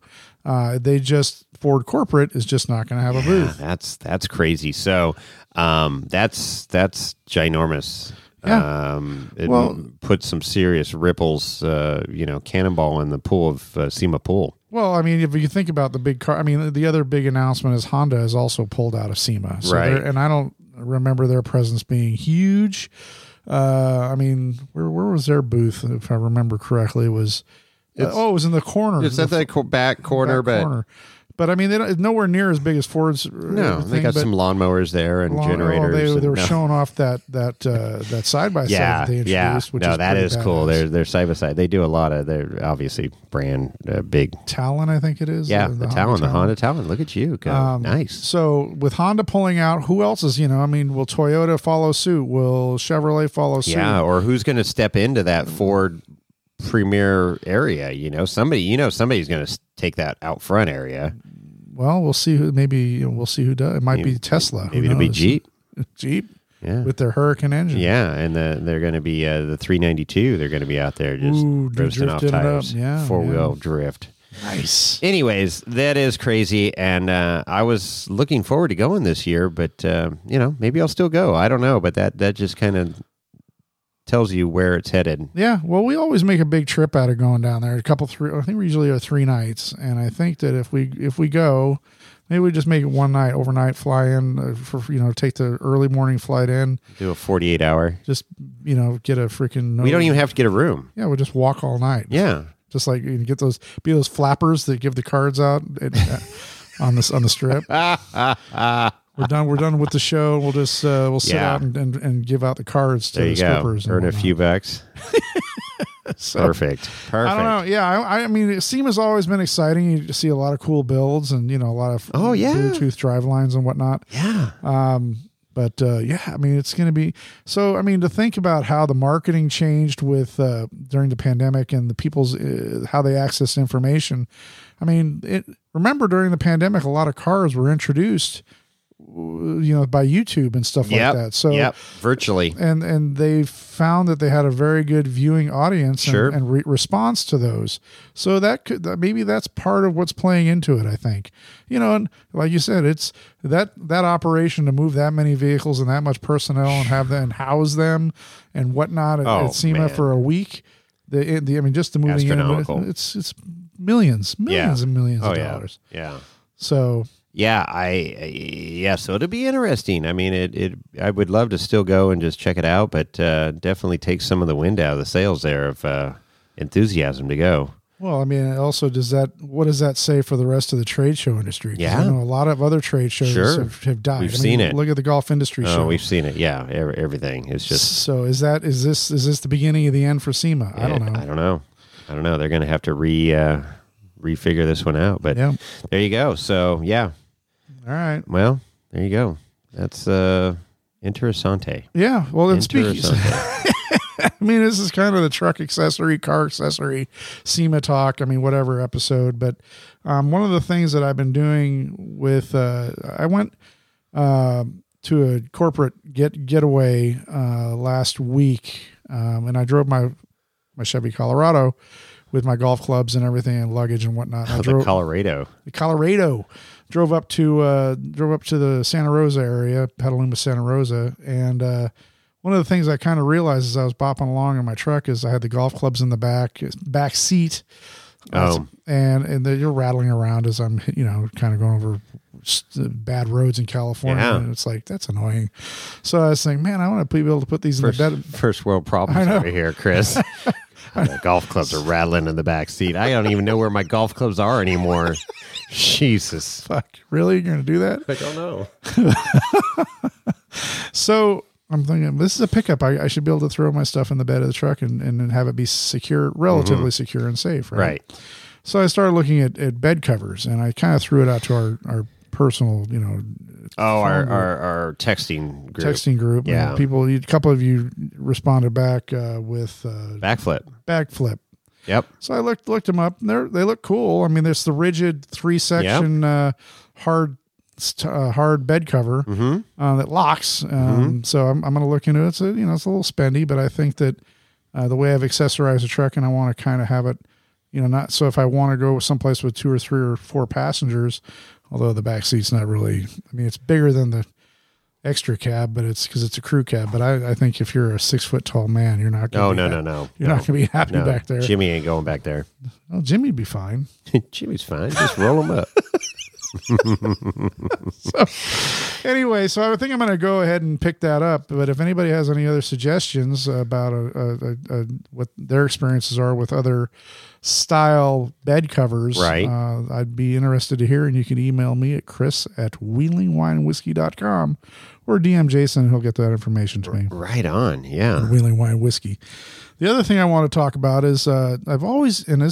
Speaker 3: Ford corporate is just not going to have a booth.
Speaker 2: That's crazy. So that's ginormous.
Speaker 3: Yeah.
Speaker 2: It put some serious ripples, cannonball in the pool of SEMA pool.
Speaker 3: Well, I mean, if you think about the big car, I mean, the other big announcement is Honda has also pulled out of SEMA. So
Speaker 2: right.
Speaker 3: And I don't remember their presence being huge. I mean, where was their booth? If I remember correctly, it was in the corner.
Speaker 2: It's at the back corner,
Speaker 3: But I mean, they're nowhere near as big as Ford's.
Speaker 2: No, they got some lawnmowers there and generators.
Speaker 3: They were showing off that side by side that they introduced. Which is
Speaker 2: that is
Speaker 3: badass.
Speaker 2: Cool. They're side by side. They do a lot of. They're obviously brand big.
Speaker 3: Talon, I think it is.
Speaker 2: Yeah, the Honda Talon. Look at you, nice.
Speaker 3: So with Honda pulling out, who else is? I mean, will Toyota follow suit? Will Chevrolet follow suit?
Speaker 2: Yeah, or who's going to step into that Ford premier area? Somebody's going to take that out front area.
Speaker 3: Well, we'll see we'll see who does. It might be Tesla.
Speaker 2: Maybe it'll be Jeep. Yeah.
Speaker 3: With their Hurricane engine.
Speaker 2: Yeah, and they're going to be the 392. They're going to be out there just roasting off tires.
Speaker 3: Yeah,
Speaker 2: four-wheel drift.
Speaker 3: Nice.
Speaker 2: Anyways, that is crazy, and I was looking forward to going this year, but maybe I'll still go. I don't know, but that just kind of tells you where it's headed.
Speaker 3: Yeah, well, we always make a big trip out of going down there. I think we usually are 3 nights, and I think that if we go, maybe we just make it one night, overnight, fly in take the early morning flight in,
Speaker 2: do a 48-hour.
Speaker 3: Just get a freaking.
Speaker 2: We don't even have to get a room.
Speaker 3: Yeah, we'll just walk all night.
Speaker 2: Yeah,
Speaker 3: just like you get those flappers that give the cards out on the strip. We're done with the show. We'll just sit out and give out the cards to the strippers.
Speaker 2: Earn a few bucks. Perfect.
Speaker 3: I don't know. Yeah, I mean, SEMA's always been exciting. You see a lot of cool builds and a lot of Bluetooth drive lines and whatnot.
Speaker 2: Yeah.
Speaker 3: I mean, it's going to be so. I mean, to think about how the marketing changed with during the pandemic and the people's how they access information. I mean, remember during the pandemic, a lot of cars were introduced by YouTube and stuff like that. So
Speaker 2: virtually.
Speaker 3: And they found that they had a very good viewing audience and response to those. So maybe that's part of what's playing into it, I think. And like you said, it's that operation to move that many vehicles and that much personnel and have them and house them and whatnot at SEMA for a week. I mean, just the moving in, it's millions and millions of dollars.
Speaker 2: Yeah.
Speaker 3: So
Speaker 2: Yeah, so it'll be interesting. I mean, I would love to still go and just check it out, but definitely take some of the wind out of the sails there of enthusiasm to go.
Speaker 3: Well, I mean, also what does that say for the rest of the trade show industry? 'Cause
Speaker 2: Yeah.
Speaker 3: I know a lot of other trade shows have died.
Speaker 2: We've seen it.
Speaker 3: Look at the golf industry show.
Speaker 2: Oh, we've seen it. Yeah, everything. It's just.
Speaker 3: So is this the beginning of the end for SEMA? I don't know.
Speaker 2: I don't know. They're going to have to refigure this one out. But
Speaker 3: Yeah.
Speaker 2: there you go. So yeah.
Speaker 3: All right.
Speaker 2: Well, there you go. That's interessante.
Speaker 3: Yeah. Well, then speaking.
Speaker 2: Interessante.
Speaker 3: I mean, this is kind of the truck accessory, car accessory, SEMA talk. I mean, whatever episode. But one of the things that I've been doing with, I went to a corporate getaway last week, and I drove my Chevy Colorado with my golf clubs and everything and luggage and whatnot. I drove
Speaker 2: The
Speaker 3: Colorado. Drove up to the Santa Rosa area, Petaluma, Santa Rosa, and one of the things I kind of realized as I was bopping along in my truck is I had the golf clubs in the back seat.
Speaker 2: Oh.
Speaker 3: And you're rattling around as I'm, kind of going over bad roads in California.
Speaker 2: Yeah.
Speaker 3: And it's like, that's annoying. So I was thinking, man, I want to be able to put these in the bed.
Speaker 2: First world problems over here, Chris. The golf clubs are rattling in the back seat. I don't even know where my golf clubs are anymore. Jesus.
Speaker 3: Fuck, really? You're going to do that?
Speaker 2: I don't know.
Speaker 3: So I'm thinking, this is a pickup. I should be able to throw my stuff in the bed of the truck and have it be secure, relatively secure and safe, right?
Speaker 2: Right.
Speaker 3: So I started looking at bed covers, and I kind of threw it out to our personal,
Speaker 2: our texting group.
Speaker 3: Yeah. And a couple of you responded back with backflip.
Speaker 2: Yep.
Speaker 3: So I looked them up. They look cool. I mean, there's the rigid 3-section hard bed cover that locks. So I'm going to look into it. It's a little spendy, but I think that the way I've accessorized the truck, and I want to kind of have it, not so if I want to go someplace with 2 or 3 or 4 passengers, although the back seat's not really, I mean, it's bigger than the extra cab, but it's because it's a crew cab. But I think if you're a 6 foot tall man, you're not going to
Speaker 2: no.
Speaker 3: You're not going to be happy back there.
Speaker 2: Jimmy ain't going back there.
Speaker 3: Well, Jimmy'd be fine.
Speaker 2: Jimmy's fine. Just roll him up.
Speaker 3: Anyway, so I think I'm going to go ahead and pick that up. But if anybody has any other suggestions about what their experiences are with other style bed covers,
Speaker 2: right?
Speaker 3: I'd be interested to hear. And you can email me at chris@wheelingwinewhiskey.com or DM Jason, and he'll get that information to me.
Speaker 2: Right on, yeah.
Speaker 3: Wheeling Wine Whiskey. The other thing I want to talk about is I've always, and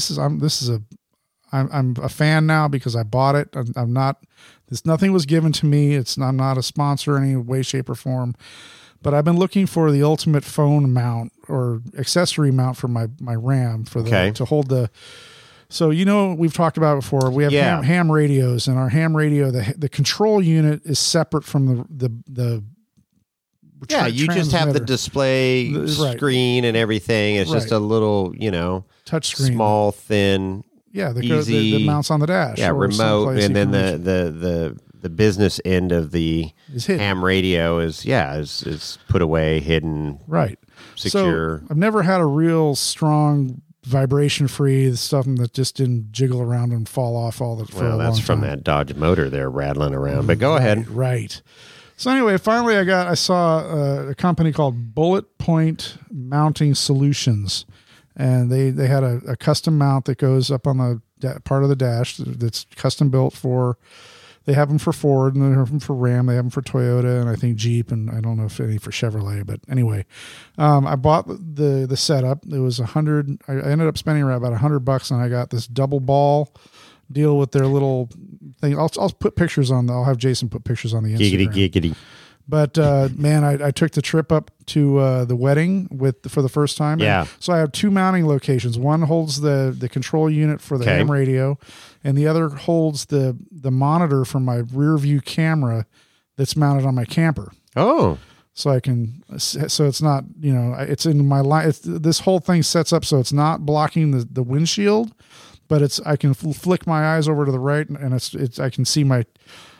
Speaker 3: I'm a fan now because I bought it. I'm not. Nothing was given to me. I'm not a sponsor in any way, shape, or form. But I've been looking for the ultimate phone mount or accessory mount for my Ram to hold the. So we've talked about it before. We have ham radios, and our ham radio, the control unit is separate from the
Speaker 2: you just have the display screen and everything. It's just a little,
Speaker 3: touch screen,
Speaker 2: small, thin.
Speaker 3: Yeah,
Speaker 2: easy,
Speaker 3: the mounts on the dash.
Speaker 2: Yeah, remote, and then the business end of the ham radio is put away, hidden,
Speaker 3: right,
Speaker 2: secure.
Speaker 3: So I've never had a real strong vibration-free stuff that just didn't jiggle around and fall off all the.
Speaker 2: Well, that's from that Dodge motor there rattling around. But go ahead.
Speaker 3: Right. So anyway, finally, I saw a company called Bullet Point Mounting Solutions. And they had a custom mount that goes up on the part of the dash that's custom built for. They have them for Ford, and they have them for Ram. They have them for Toyota, and I think Jeep, and I don't know if any for Chevrolet. But anyway, I bought the setup. It was $100. I ended up spending around about $100, and I got this double ball deal with their little thing. I'll put pictures on. I'll have Jason put pictures on the Instagram.
Speaker 2: Giggity.
Speaker 3: But man, I took the trip up to the wedding for the first time.
Speaker 2: Yeah.
Speaker 3: So I have 2 mounting locations. One holds the control unit for the ham radio, and the other holds the monitor for my rear view camera that's mounted on my camper.
Speaker 2: Oh.
Speaker 3: So it's not, it's in my line. This whole thing sets up so it's not blocking the windshield, but I can flick my eyes over to the right, and I can see my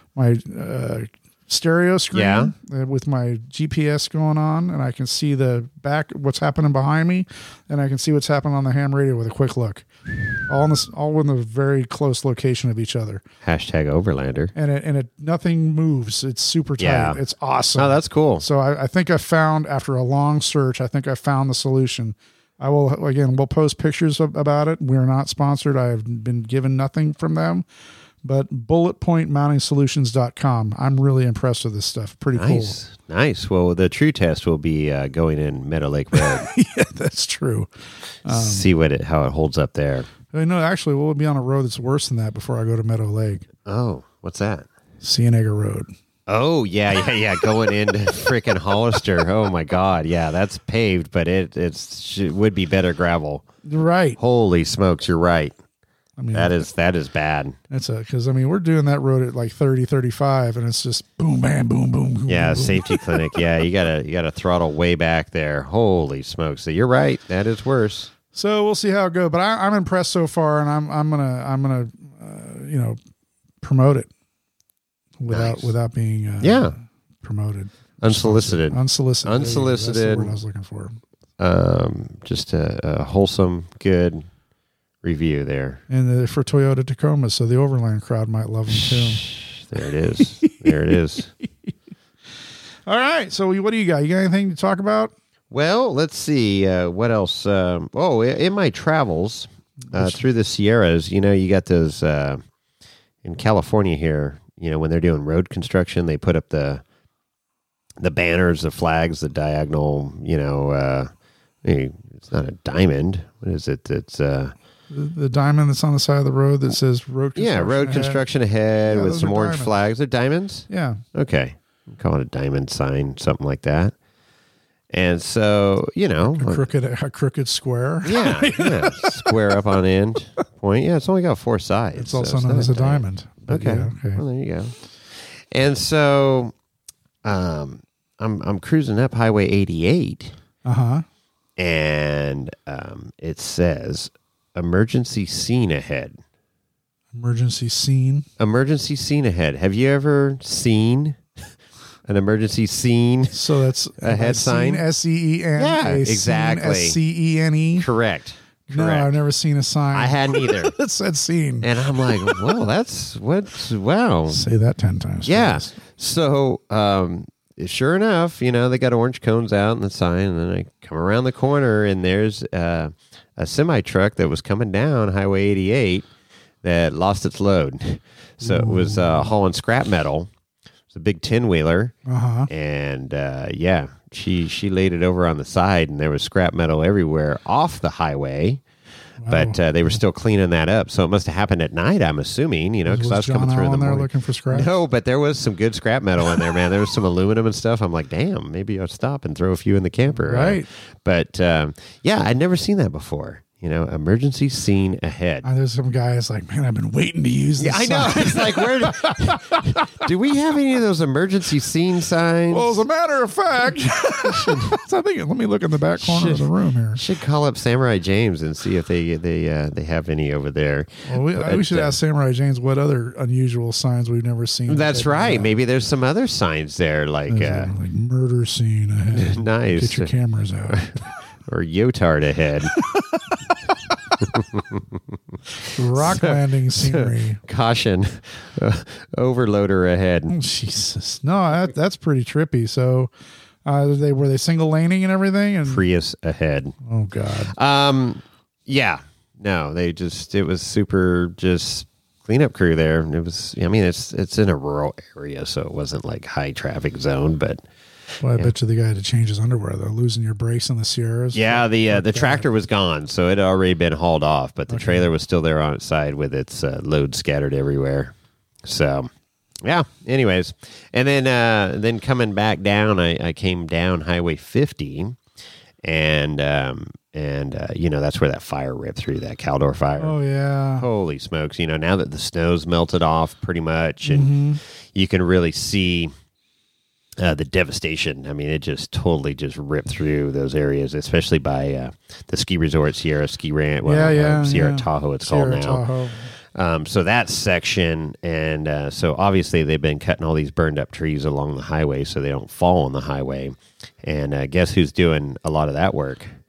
Speaker 3: stereo screen with my GPS going on, and I can see the back, what's happening behind me, and I can see what's happening on the ham radio with a quick look. all in the very close location of each other.
Speaker 2: Hashtag Overlander.
Speaker 3: And nothing moves. It's super tight.
Speaker 2: Yeah.
Speaker 3: It's awesome.
Speaker 2: Oh, that's cool.
Speaker 3: So I think I found, after a long search, I found the solution. We'll post pictures about it. We're not sponsored. I have been given nothing from them, but bulletpointmountingsolutions.com. I'm really impressed with this stuff. Pretty cool.
Speaker 2: Nice. Well, the true test will be going in Meadow Lake Road.
Speaker 3: Yeah, that's true.
Speaker 2: See how it holds up there.
Speaker 3: No, actually, we'll be on a road that's worse than that before I go to Meadow Lake.
Speaker 2: Oh, what's that?
Speaker 3: Cienega Road.
Speaker 2: Oh, yeah. Going into freaking Hollister. Oh, my God. Yeah, that's paved, but it would be better gravel.
Speaker 3: Right.
Speaker 2: Holy smokes, you're right.
Speaker 3: I mean,
Speaker 2: that is bad.
Speaker 3: Because we're doing that road at like 30, 35, and it's just boom, bam, boom, boom, boom.
Speaker 2: Yeah,
Speaker 3: boom.
Speaker 2: safety clinic. Yeah, you gotta throttle way back there. Holy smokes! So you're right. That is worse.
Speaker 3: So we'll see how it goes, but I'm impressed so far, and I'm gonna promote it without being promoted.
Speaker 2: Unsolicited.
Speaker 3: That's the word I was looking for.
Speaker 2: Just a wholesome, good review there.
Speaker 3: And for Toyota Tacoma, so the Overland crowd might love them too.
Speaker 2: There it is. There it is.
Speaker 3: All right. So what do you got? You got anything to talk about?
Speaker 2: Well, let's see. What else? In my travels through the Sierras, you got those in California here, when they're doing road construction, they put up the banners, the flags, the diagonal, it's not a diamond. What is it? It's
Speaker 3: the diamond that's on the side of the road that says road construction ahead.
Speaker 2: Road construction ahead with some orange flags. They're diamonds?
Speaker 3: Yeah.
Speaker 2: Okay. Call it a diamond sign, something like that. And so,
Speaker 3: a crooked square.
Speaker 2: Yeah. Square up on end point. Yeah, it's only got four sides.
Speaker 3: It's also known as a diamond.
Speaker 2: Okay.
Speaker 3: Yeah, okay.
Speaker 2: Well, there you go. And so I'm cruising up Highway 88.
Speaker 3: Uh-huh.
Speaker 2: And it says emergency scene ahead.
Speaker 3: Emergency scene ahead.
Speaker 2: Have you ever seen an emergency scene?
Speaker 3: So that's
Speaker 2: ahead sign.
Speaker 3: S-E-E-N.
Speaker 2: Yeah, exactly.
Speaker 3: S-C-E-N-E.
Speaker 2: Correct.
Speaker 3: No, I've never seen a sign.
Speaker 2: I hadn't either.
Speaker 3: That said scene.
Speaker 2: And I'm like, whoa, wow.
Speaker 3: Say that 10 times.
Speaker 2: Yeah. So, sure enough, they got orange cones out in the sign, and then I come around the corner, and there's a semi-truck that was coming down Highway 88 that lost its load. So it was hauling scrap metal. It was a big 10-wheeler.
Speaker 3: Uh-huh.
Speaker 2: And, she laid it over on the side, and there was scrap metal everywhere off the highway. Wow. But they were still cleaning that up. So it must have happened at night, I'm assuming, because I was
Speaker 3: John
Speaker 2: coming through in the morning.
Speaker 3: There looking for scrap?
Speaker 2: No, but there was some good scrap metal in there, man. There was some aluminum and stuff. I'm like, damn, maybe I'll stop and throw a few in the camper.
Speaker 3: Right.
Speaker 2: But, I'd never seen that before. Emergency scene ahead.
Speaker 3: There's some guys like, man, I've been waiting to use this.
Speaker 2: Yeah, I know. It's like, do we have any of those emergency scene signs?
Speaker 3: Well, as a matter of fact, let me look in the back corner of the room here.
Speaker 2: Should call up Samurai James and see if they have any over there.
Speaker 3: Well, we should ask Samurai James what other unusual signs we've never seen.
Speaker 2: That's right. Maybe there's some other signs there, like
Speaker 3: murder scene ahead.
Speaker 2: Nice.
Speaker 3: Get your cameras out.
Speaker 2: Or Yotard ahead.
Speaker 3: Rock landing scenery.
Speaker 2: Caution. Overloader ahead.
Speaker 3: Oh, Jesus. No, that's pretty trippy. So were they single laning and everything? And
Speaker 2: Prius ahead.
Speaker 3: Oh, God.
Speaker 2: Yeah. No, it was super just cleanup crew there. It was, it's in a rural area, so it wasn't like high traffic zone, but...
Speaker 3: Well, I bet you the guy had to change his underwear, though, losing your brakes in the Sierras.
Speaker 2: Yeah, the tractor was gone, so it had already been hauled off, but the trailer was still there on its side with its load scattered everywhere. So, yeah, anyways. And then coming back down, I came down Highway 50, and that's where that fire ripped through, that Caldor fire.
Speaker 3: Oh, yeah.
Speaker 2: Holy smokes. Now that the snow's melted off pretty much, and you can really see... the devastation. It just totally just ripped through those areas, especially by the ski resort, Sierra Ski Ranch. Sierra Tahoe, it's called now.
Speaker 3: Tahoe.
Speaker 2: So that section, and so obviously they've been cutting all these burned up trees along the highway so they don't fall on the highway. And guess who's doing a lot of that work?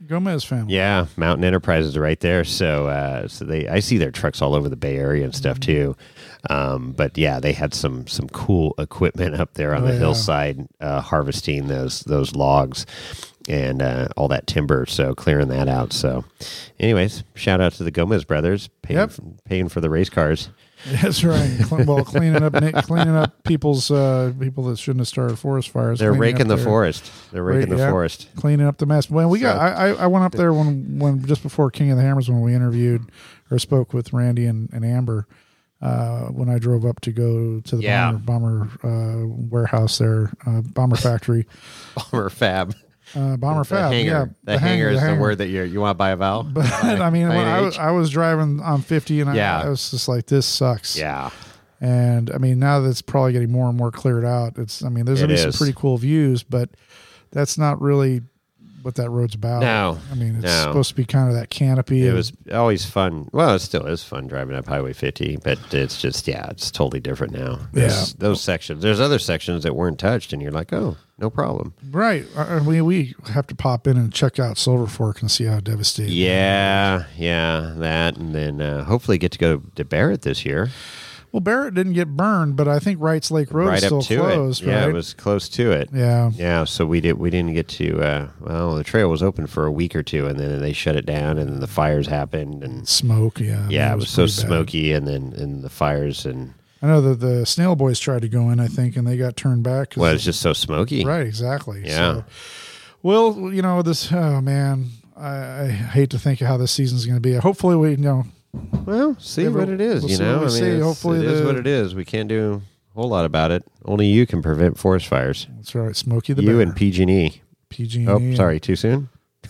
Speaker 3: Gomez family.
Speaker 2: Yeah, Mountain Enterprises right there. So I see their trucks all over the Bay Area and stuff too. But yeah, they had some cool equipment up there on the hillside, harvesting those logs and all that timber. So clearing that out. So, anyways, shout out to the Gomez brothers paying for the race cars.
Speaker 3: That's right. Well, cleaning up people's people that shouldn't have started forest fires.
Speaker 2: They're raking the forest. They're raking the forest,
Speaker 3: cleaning up the mess. Well, I went up there when just before King of the Hammers when we interviewed or spoke with Randy and Amber. When I drove up to go to the bomber warehouse there, bomber factory,
Speaker 2: bomber fab.
Speaker 3: Bomber fab,
Speaker 2: The hangar is the word that you want to buy a valve.
Speaker 3: But I mean, when I was driving on 50, and I was just like, this sucks.
Speaker 2: Yeah.
Speaker 3: And I mean, now that it's probably getting more and more cleared out, there's going to be some pretty cool views, but that's not really what that road's about.
Speaker 2: No.
Speaker 3: I mean, it's supposed to be kind of that canopy.
Speaker 2: It was always fun. Well, it still is fun driving up Highway 50, but it's just, it's totally different now. Those sections. There's other sections that weren't touched, and you're like, oh, no problem.
Speaker 3: Right. We have to pop in and check out Silver Fork and see how devastating.
Speaker 2: Yeah, that, and then hopefully get to go to Barrett this year.
Speaker 3: Well, Barrett didn't get burned, but I think Wrights Lake Road is still closed.
Speaker 2: Yeah,
Speaker 3: right?
Speaker 2: it was close to it.
Speaker 3: Yeah.
Speaker 2: So we didn't get to. The trail was open for a week or two, and then they shut it down, and then the fires happened, and
Speaker 3: smoke. Yeah,
Speaker 2: it was so smoky, and then the fires, and
Speaker 3: I know that the Snail Boys tried to go in, I think, and they got turned back.
Speaker 2: Well, it's just so smoky.
Speaker 3: Right. Exactly.
Speaker 2: Yeah.
Speaker 3: So, well, this. Oh man, I hate to think of how this season's going to be. Hopefully, we
Speaker 2: Well, see what it is,
Speaker 3: hopefully
Speaker 2: it is what it is. We can't do a whole lot about it. Only you can prevent forest fires.
Speaker 3: That's right. Smokey the
Speaker 2: Bear. You
Speaker 3: Bear.
Speaker 2: and PG&E.
Speaker 3: PG&E.
Speaker 2: Oh, sorry. Too soon?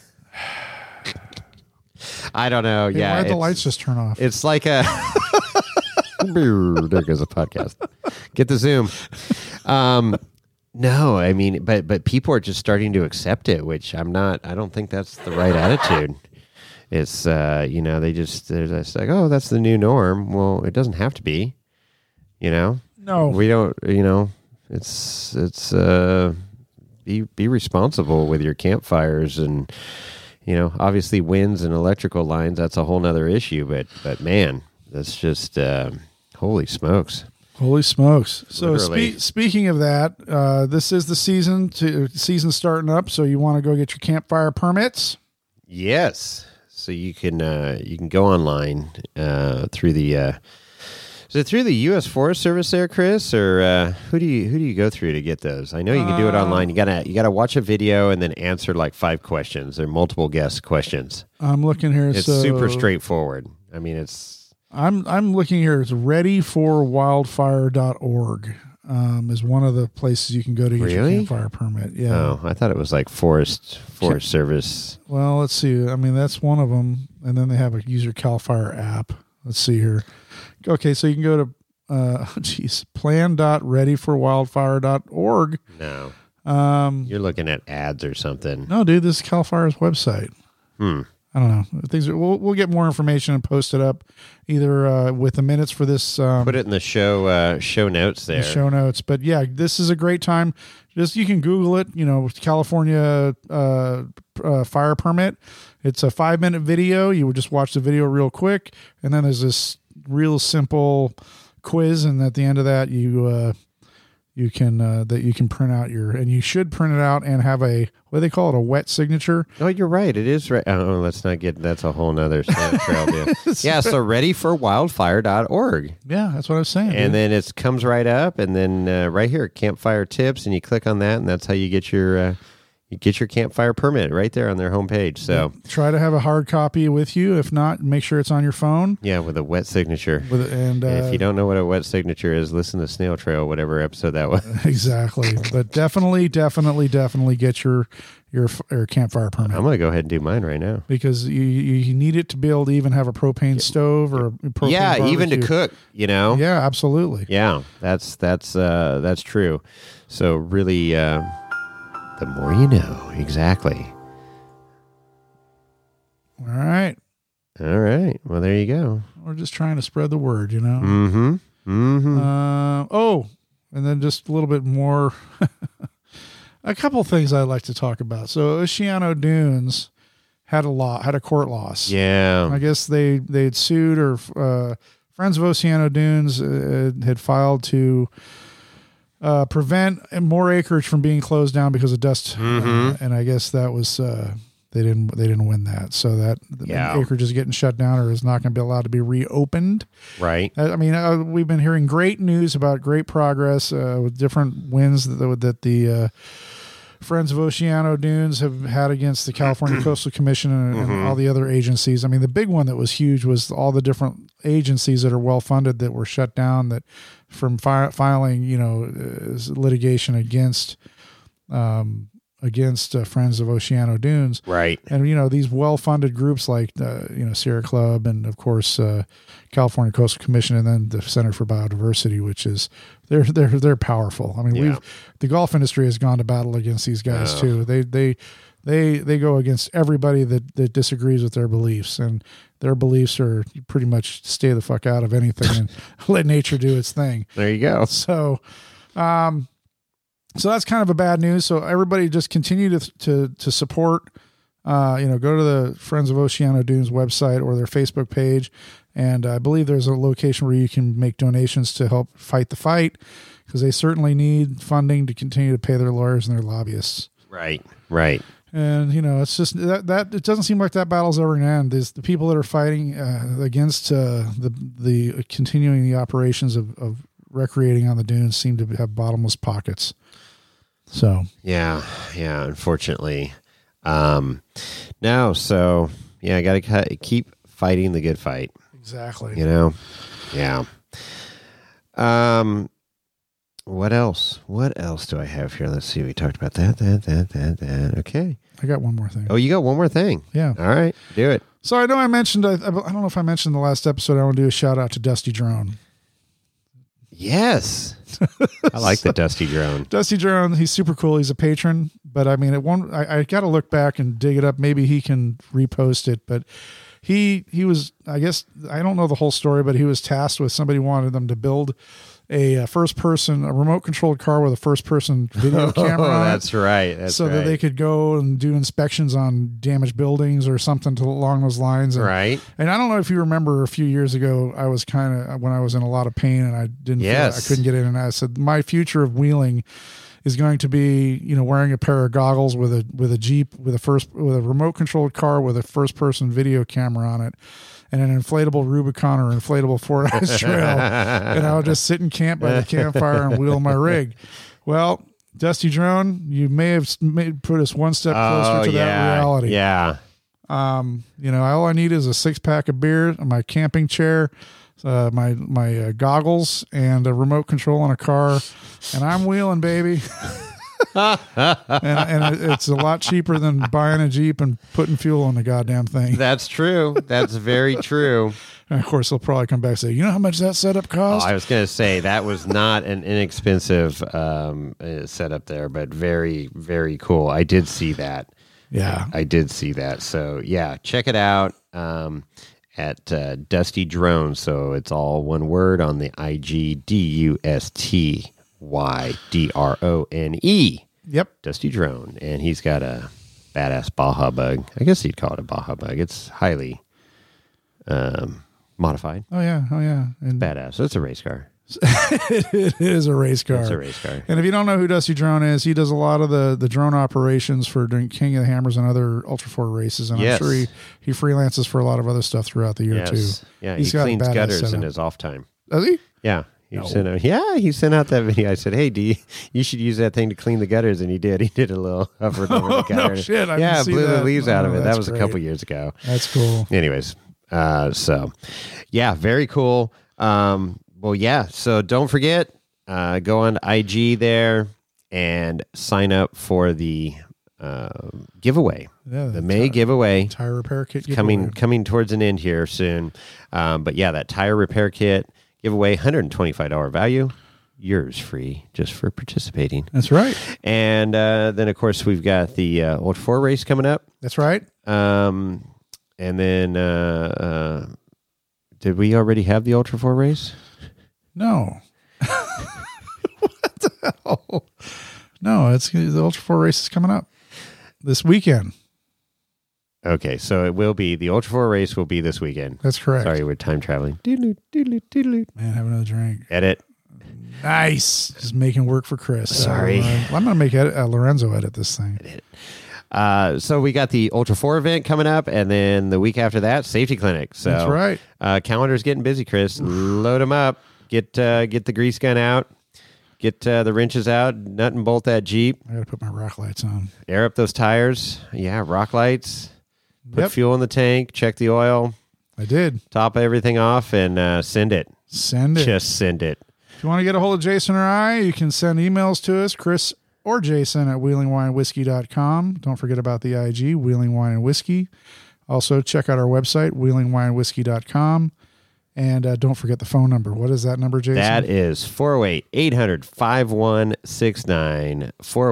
Speaker 2: I don't know.
Speaker 3: Hey, why'd the lights just turn off?
Speaker 2: It's like a... there goes a podcast. Get the Zoom. No, I mean, but people are just starting to accept it, which I don't think that's the right attitude. It's, they're just like, oh, that's the new norm. Well, it doesn't have to be, No. We don't, it's be responsible with your campfires and, obviously winds and electrical lines, that's a whole nother issue, but man, that's just, holy smokes.
Speaker 3: Holy smokes. So speaking of that, this is the season starting up. So you want to go get your campfire permits?
Speaker 2: Yes. So you can go online through the is it through the U.S. Forest Service there, Chris, or who do you go through to get those? I know you can do it online. You gotta watch a video and then answer like 5 questions. They're multiple guess questions.
Speaker 3: I'm looking here.
Speaker 2: It's super straightforward. I mean,
Speaker 3: I'm looking here. It's readyforwildfire.org. Is one of the places you can go to get your campfire permit. Yeah.
Speaker 2: Oh, I thought it was like Forest Service.
Speaker 3: Well, let's see. I mean, that's one of them. And then they have a user CAL FIRE app. Let's see here. Okay, so you can go to plan.readyforwildfire.org.
Speaker 2: No. You're looking at ads or something.
Speaker 3: No, dude, this is CAL FIRE's website. I don't know. We'll get more information and post it up either with the minutes for this.
Speaker 2: Put it in the show notes there.
Speaker 3: The show notes. But yeah, this is a great time. Just you can Google it. California fire permit. It's a 5-minute video. You would just watch the video real quick, and then there's this real simple quiz, and at the end of that, you can print out and you should print it out and have a, what do they call it, a wet signature.
Speaker 2: Oh, you're right. It is right. Oh, let's not get, that's a whole nother trail deal. Yeah. So readyforwildfire.org.
Speaker 3: Yeah. That's what I was saying.
Speaker 2: And then it comes right up, and then right here, campfire tips, and you click on that, and that's how you get your campfire permit right there on their homepage. So
Speaker 3: try to have a hard copy with you. If not, make sure it's on your phone.
Speaker 2: Yeah, with a wet signature. And if you don't know what a wet signature is, listen to Snail Trail, whatever episode that was.
Speaker 3: Exactly. But definitely get your campfire permit.
Speaker 2: I'm going to go ahead and do mine right now
Speaker 3: because you need it to be able to even have a propane stove or a propane barbecue.
Speaker 2: Even to cook.
Speaker 3: Yeah, absolutely.
Speaker 2: Yeah, that's true. So really. The more you know. Exactly.
Speaker 3: All right.
Speaker 2: Well, there you go.
Speaker 3: We're just trying to spread the word,
Speaker 2: Mm-hmm.
Speaker 3: And then just a little bit more. A couple things I'd like to talk about. So Oceano Dunes had a court loss.
Speaker 2: Yeah.
Speaker 3: I guess they'd sued, or Friends of Oceano Dunes had filed to prevent more acreage from being closed down because of dust. And I guess that was they didn't win that. So that acreage is getting shut down, or is not going to be allowed to be reopened.
Speaker 2: Right.
Speaker 3: I mean, we've been hearing great news about great progress with different wins that the Friends of Oceano Dunes have had against the California Coastal Commission and all the other agencies. I mean, the big one that was huge was all the different agencies that are well funded that were shut down that from filing, litigation against Friends of Oceano Dunes.
Speaker 2: Right.
Speaker 3: And, these well-funded groups like, Sierra Club and, of course, California Coastal Commission, and then the Center for Biodiversity, which is, they're powerful. I mean, the golf industry has gone to battle against these guys too. They go against everybody that disagrees with their beliefs, and their beliefs are pretty much stay the fuck out of anything and let nature do its thing.
Speaker 2: There you go.
Speaker 3: So that's kind of a bad news. So everybody just continue to support, go to the Friends of Oceano Dunes website or their Facebook page. And I believe there's a location where you can make donations to help fight the fight, because they certainly need funding to continue to pay their lawyers and their lobbyists.
Speaker 2: Right. Right.
Speaker 3: And, it's just that it doesn't seem like that battle's ever going to end. There's the people that are fighting against the continuing the operations of recreating on the dunes seem to have bottomless pockets. So
Speaker 2: yeah, unfortunately, no. So yeah, I got to keep fighting the good fight.
Speaker 3: Exactly.
Speaker 2: Yeah. What else? What else do I have here? Let's see. We talked about that. Okay.
Speaker 3: I got one more thing.
Speaker 2: Oh, you got one more thing?
Speaker 3: Yeah.
Speaker 2: All right, do it.
Speaker 3: So I know I mentioned. I don't know if I mentioned in the last episode. I want to do a shout out to Dusty Drone.
Speaker 2: Yes. I like the Dusty Drone.
Speaker 3: Dusty Drone, he's super cool. He's a patron, but I mean, I got to look back and dig it up. Maybe he can repost it, but he was, I guess, I don't know the whole story, but he was tasked with somebody wanted them to build a remote controlled car with a first person video camera on
Speaker 2: that's
Speaker 3: it.
Speaker 2: Right. That's
Speaker 3: so that they could go and do inspections on damaged buildings or something along those lines. And,
Speaker 2: right.
Speaker 3: And I don't know if you remember a few years ago, I was when I was in a lot of pain and I didn't feel like I couldn't get in, and I said, my future of wheeling is going to be, wearing a pair of goggles with a Jeep with a remote controlled car with a first person video camera on it, and an inflatable Rubicon or inflatable Ford Ice Trail, and I would just sit and camp by the campfire and wheel my rig. Well, Dusty Drone, you may have put us one step closer to that reality.
Speaker 2: Yeah.
Speaker 3: All I need is a 6-pack of beer, my camping chair, my goggles, and a remote control on a car, and I'm wheeling, baby. and it's a lot cheaper than buying a Jeep and putting fuel on the goddamn thing.
Speaker 2: That's true. That's very true.
Speaker 3: And of course, they'll probably come back and say, you know how much that setup cost?
Speaker 2: I was going to say that was not an inexpensive setup there, but very, very cool. I did see that.
Speaker 3: Yeah.
Speaker 2: I did see that. So, yeah, check it out at Dusty Drone. So it's all one word on the IG, DUSTYDRONE.
Speaker 3: Yep.
Speaker 2: Dusty Drone. And he's got a badass Baja Bug. I guess you'd call it a Baja Bug. It's highly modified.
Speaker 3: Oh, yeah.
Speaker 2: And badass. So it's a race car.
Speaker 3: It is a race car.
Speaker 2: It's a race car.
Speaker 3: And if you don't know who Dusty Drone is, he does a lot of the drone operations for doing King of the Hammers and other Ultra 4 races. And I'm sure he freelances for a lot you through throughout the year too.
Speaker 2: Yeah, he cleans gutters in his off time.
Speaker 3: Does he?
Speaker 2: Yeah. He sent out that video. I said, "Hey, you should use that thing to clean the gutters," and he did. He did a little hover over the gutter.
Speaker 3: No shit!
Speaker 2: Blew the leaves out of it. That was great. A couple years ago.
Speaker 3: That's cool.
Speaker 2: Anyways, very cool. So don't forget, go on to IG there and sign up for the giveaway. Yeah, the May giveaway.
Speaker 3: Tire repair kit giveaway.
Speaker 2: Coming towards an end here soon. That tire repair kit giveaway, $125 value. Yours free just for participating.
Speaker 3: That's right.
Speaker 2: And then, of course, we've got the Ultra 4 race coming up.
Speaker 3: That's right.
Speaker 2: And then did we already have the Ultra 4 race?
Speaker 3: No. What the hell? No, the Ultra 4 race is coming up this weekend.
Speaker 2: Okay, so it will be, the Ultra 4 race will be this weekend.
Speaker 3: That's correct.
Speaker 2: Sorry, we're time traveling. Doodle, doodle, doodle.
Speaker 3: Man, have another drink.
Speaker 2: Edit.
Speaker 3: Nice. Just making work for Chris.
Speaker 2: Sorry.
Speaker 3: Well, I'm going to make Lorenzo edit this thing.
Speaker 2: So we got the Ultra 4 event coming up, and then the week after that, Safety Clinic. So
Speaker 3: That's right.
Speaker 2: Calendar's getting busy, Chris. Load them up. Get the grease gun out. Get the wrenches out. Nut and bolt that Jeep.
Speaker 3: I got to put my rock lights on.
Speaker 2: Air up those tires. Yeah, rock lights. Put fuel in the tank. Check the oil.
Speaker 3: I did.
Speaker 2: Top everything off and send it.
Speaker 3: Send it.
Speaker 2: Just send it.
Speaker 3: If you want to get a hold of Jason or I, you can send emails to us, Chris or Jason at wheelingwinewhiskey.com. Don't forget about the IG, Wheeling Wine and Whiskey. Also, check out our website, wheelingwinewhiskey.com. And don't forget the phone number. What is that number, Jason?
Speaker 2: That is 408-800-5169.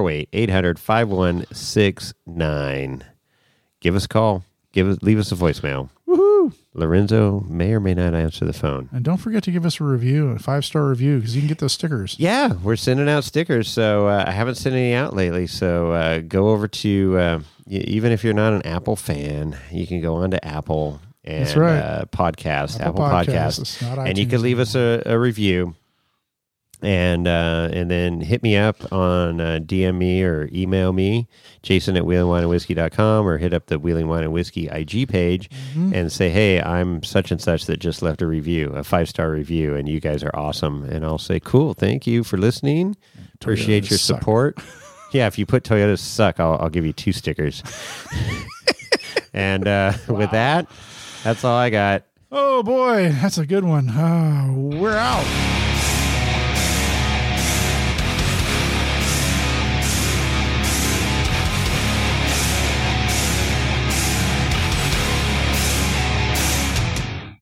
Speaker 2: 408-800-5169. Give us a call. Leave us a voicemail.
Speaker 3: Woohoo!
Speaker 2: Lorenzo may or may not answer the phone.
Speaker 3: And don't forget to give us a review, a 5-star review, because you can get those stickers.
Speaker 2: Yeah, we're sending out stickers. So I haven't sent any out lately. So go over to, even if you're not an Apple fan, you can go on to Apple and
Speaker 3: That's right.
Speaker 2: Apple Podcasts. And you can leave us a review. And then hit me up on DM me or email me, Jason at wheelingwineandwhiskey.com, or hit up the Wheeling Wine and Whiskey IG page and say, hey, I'm such and such that just left a review, a 5-star review, and you guys are awesome. And I'll say, cool, thank you for listening. Appreciate your support. Yeah, if you put Toyota suck, I'll give you 2 stickers. And with that, that's all I got.
Speaker 3: Oh, boy, that's a good one. We're out.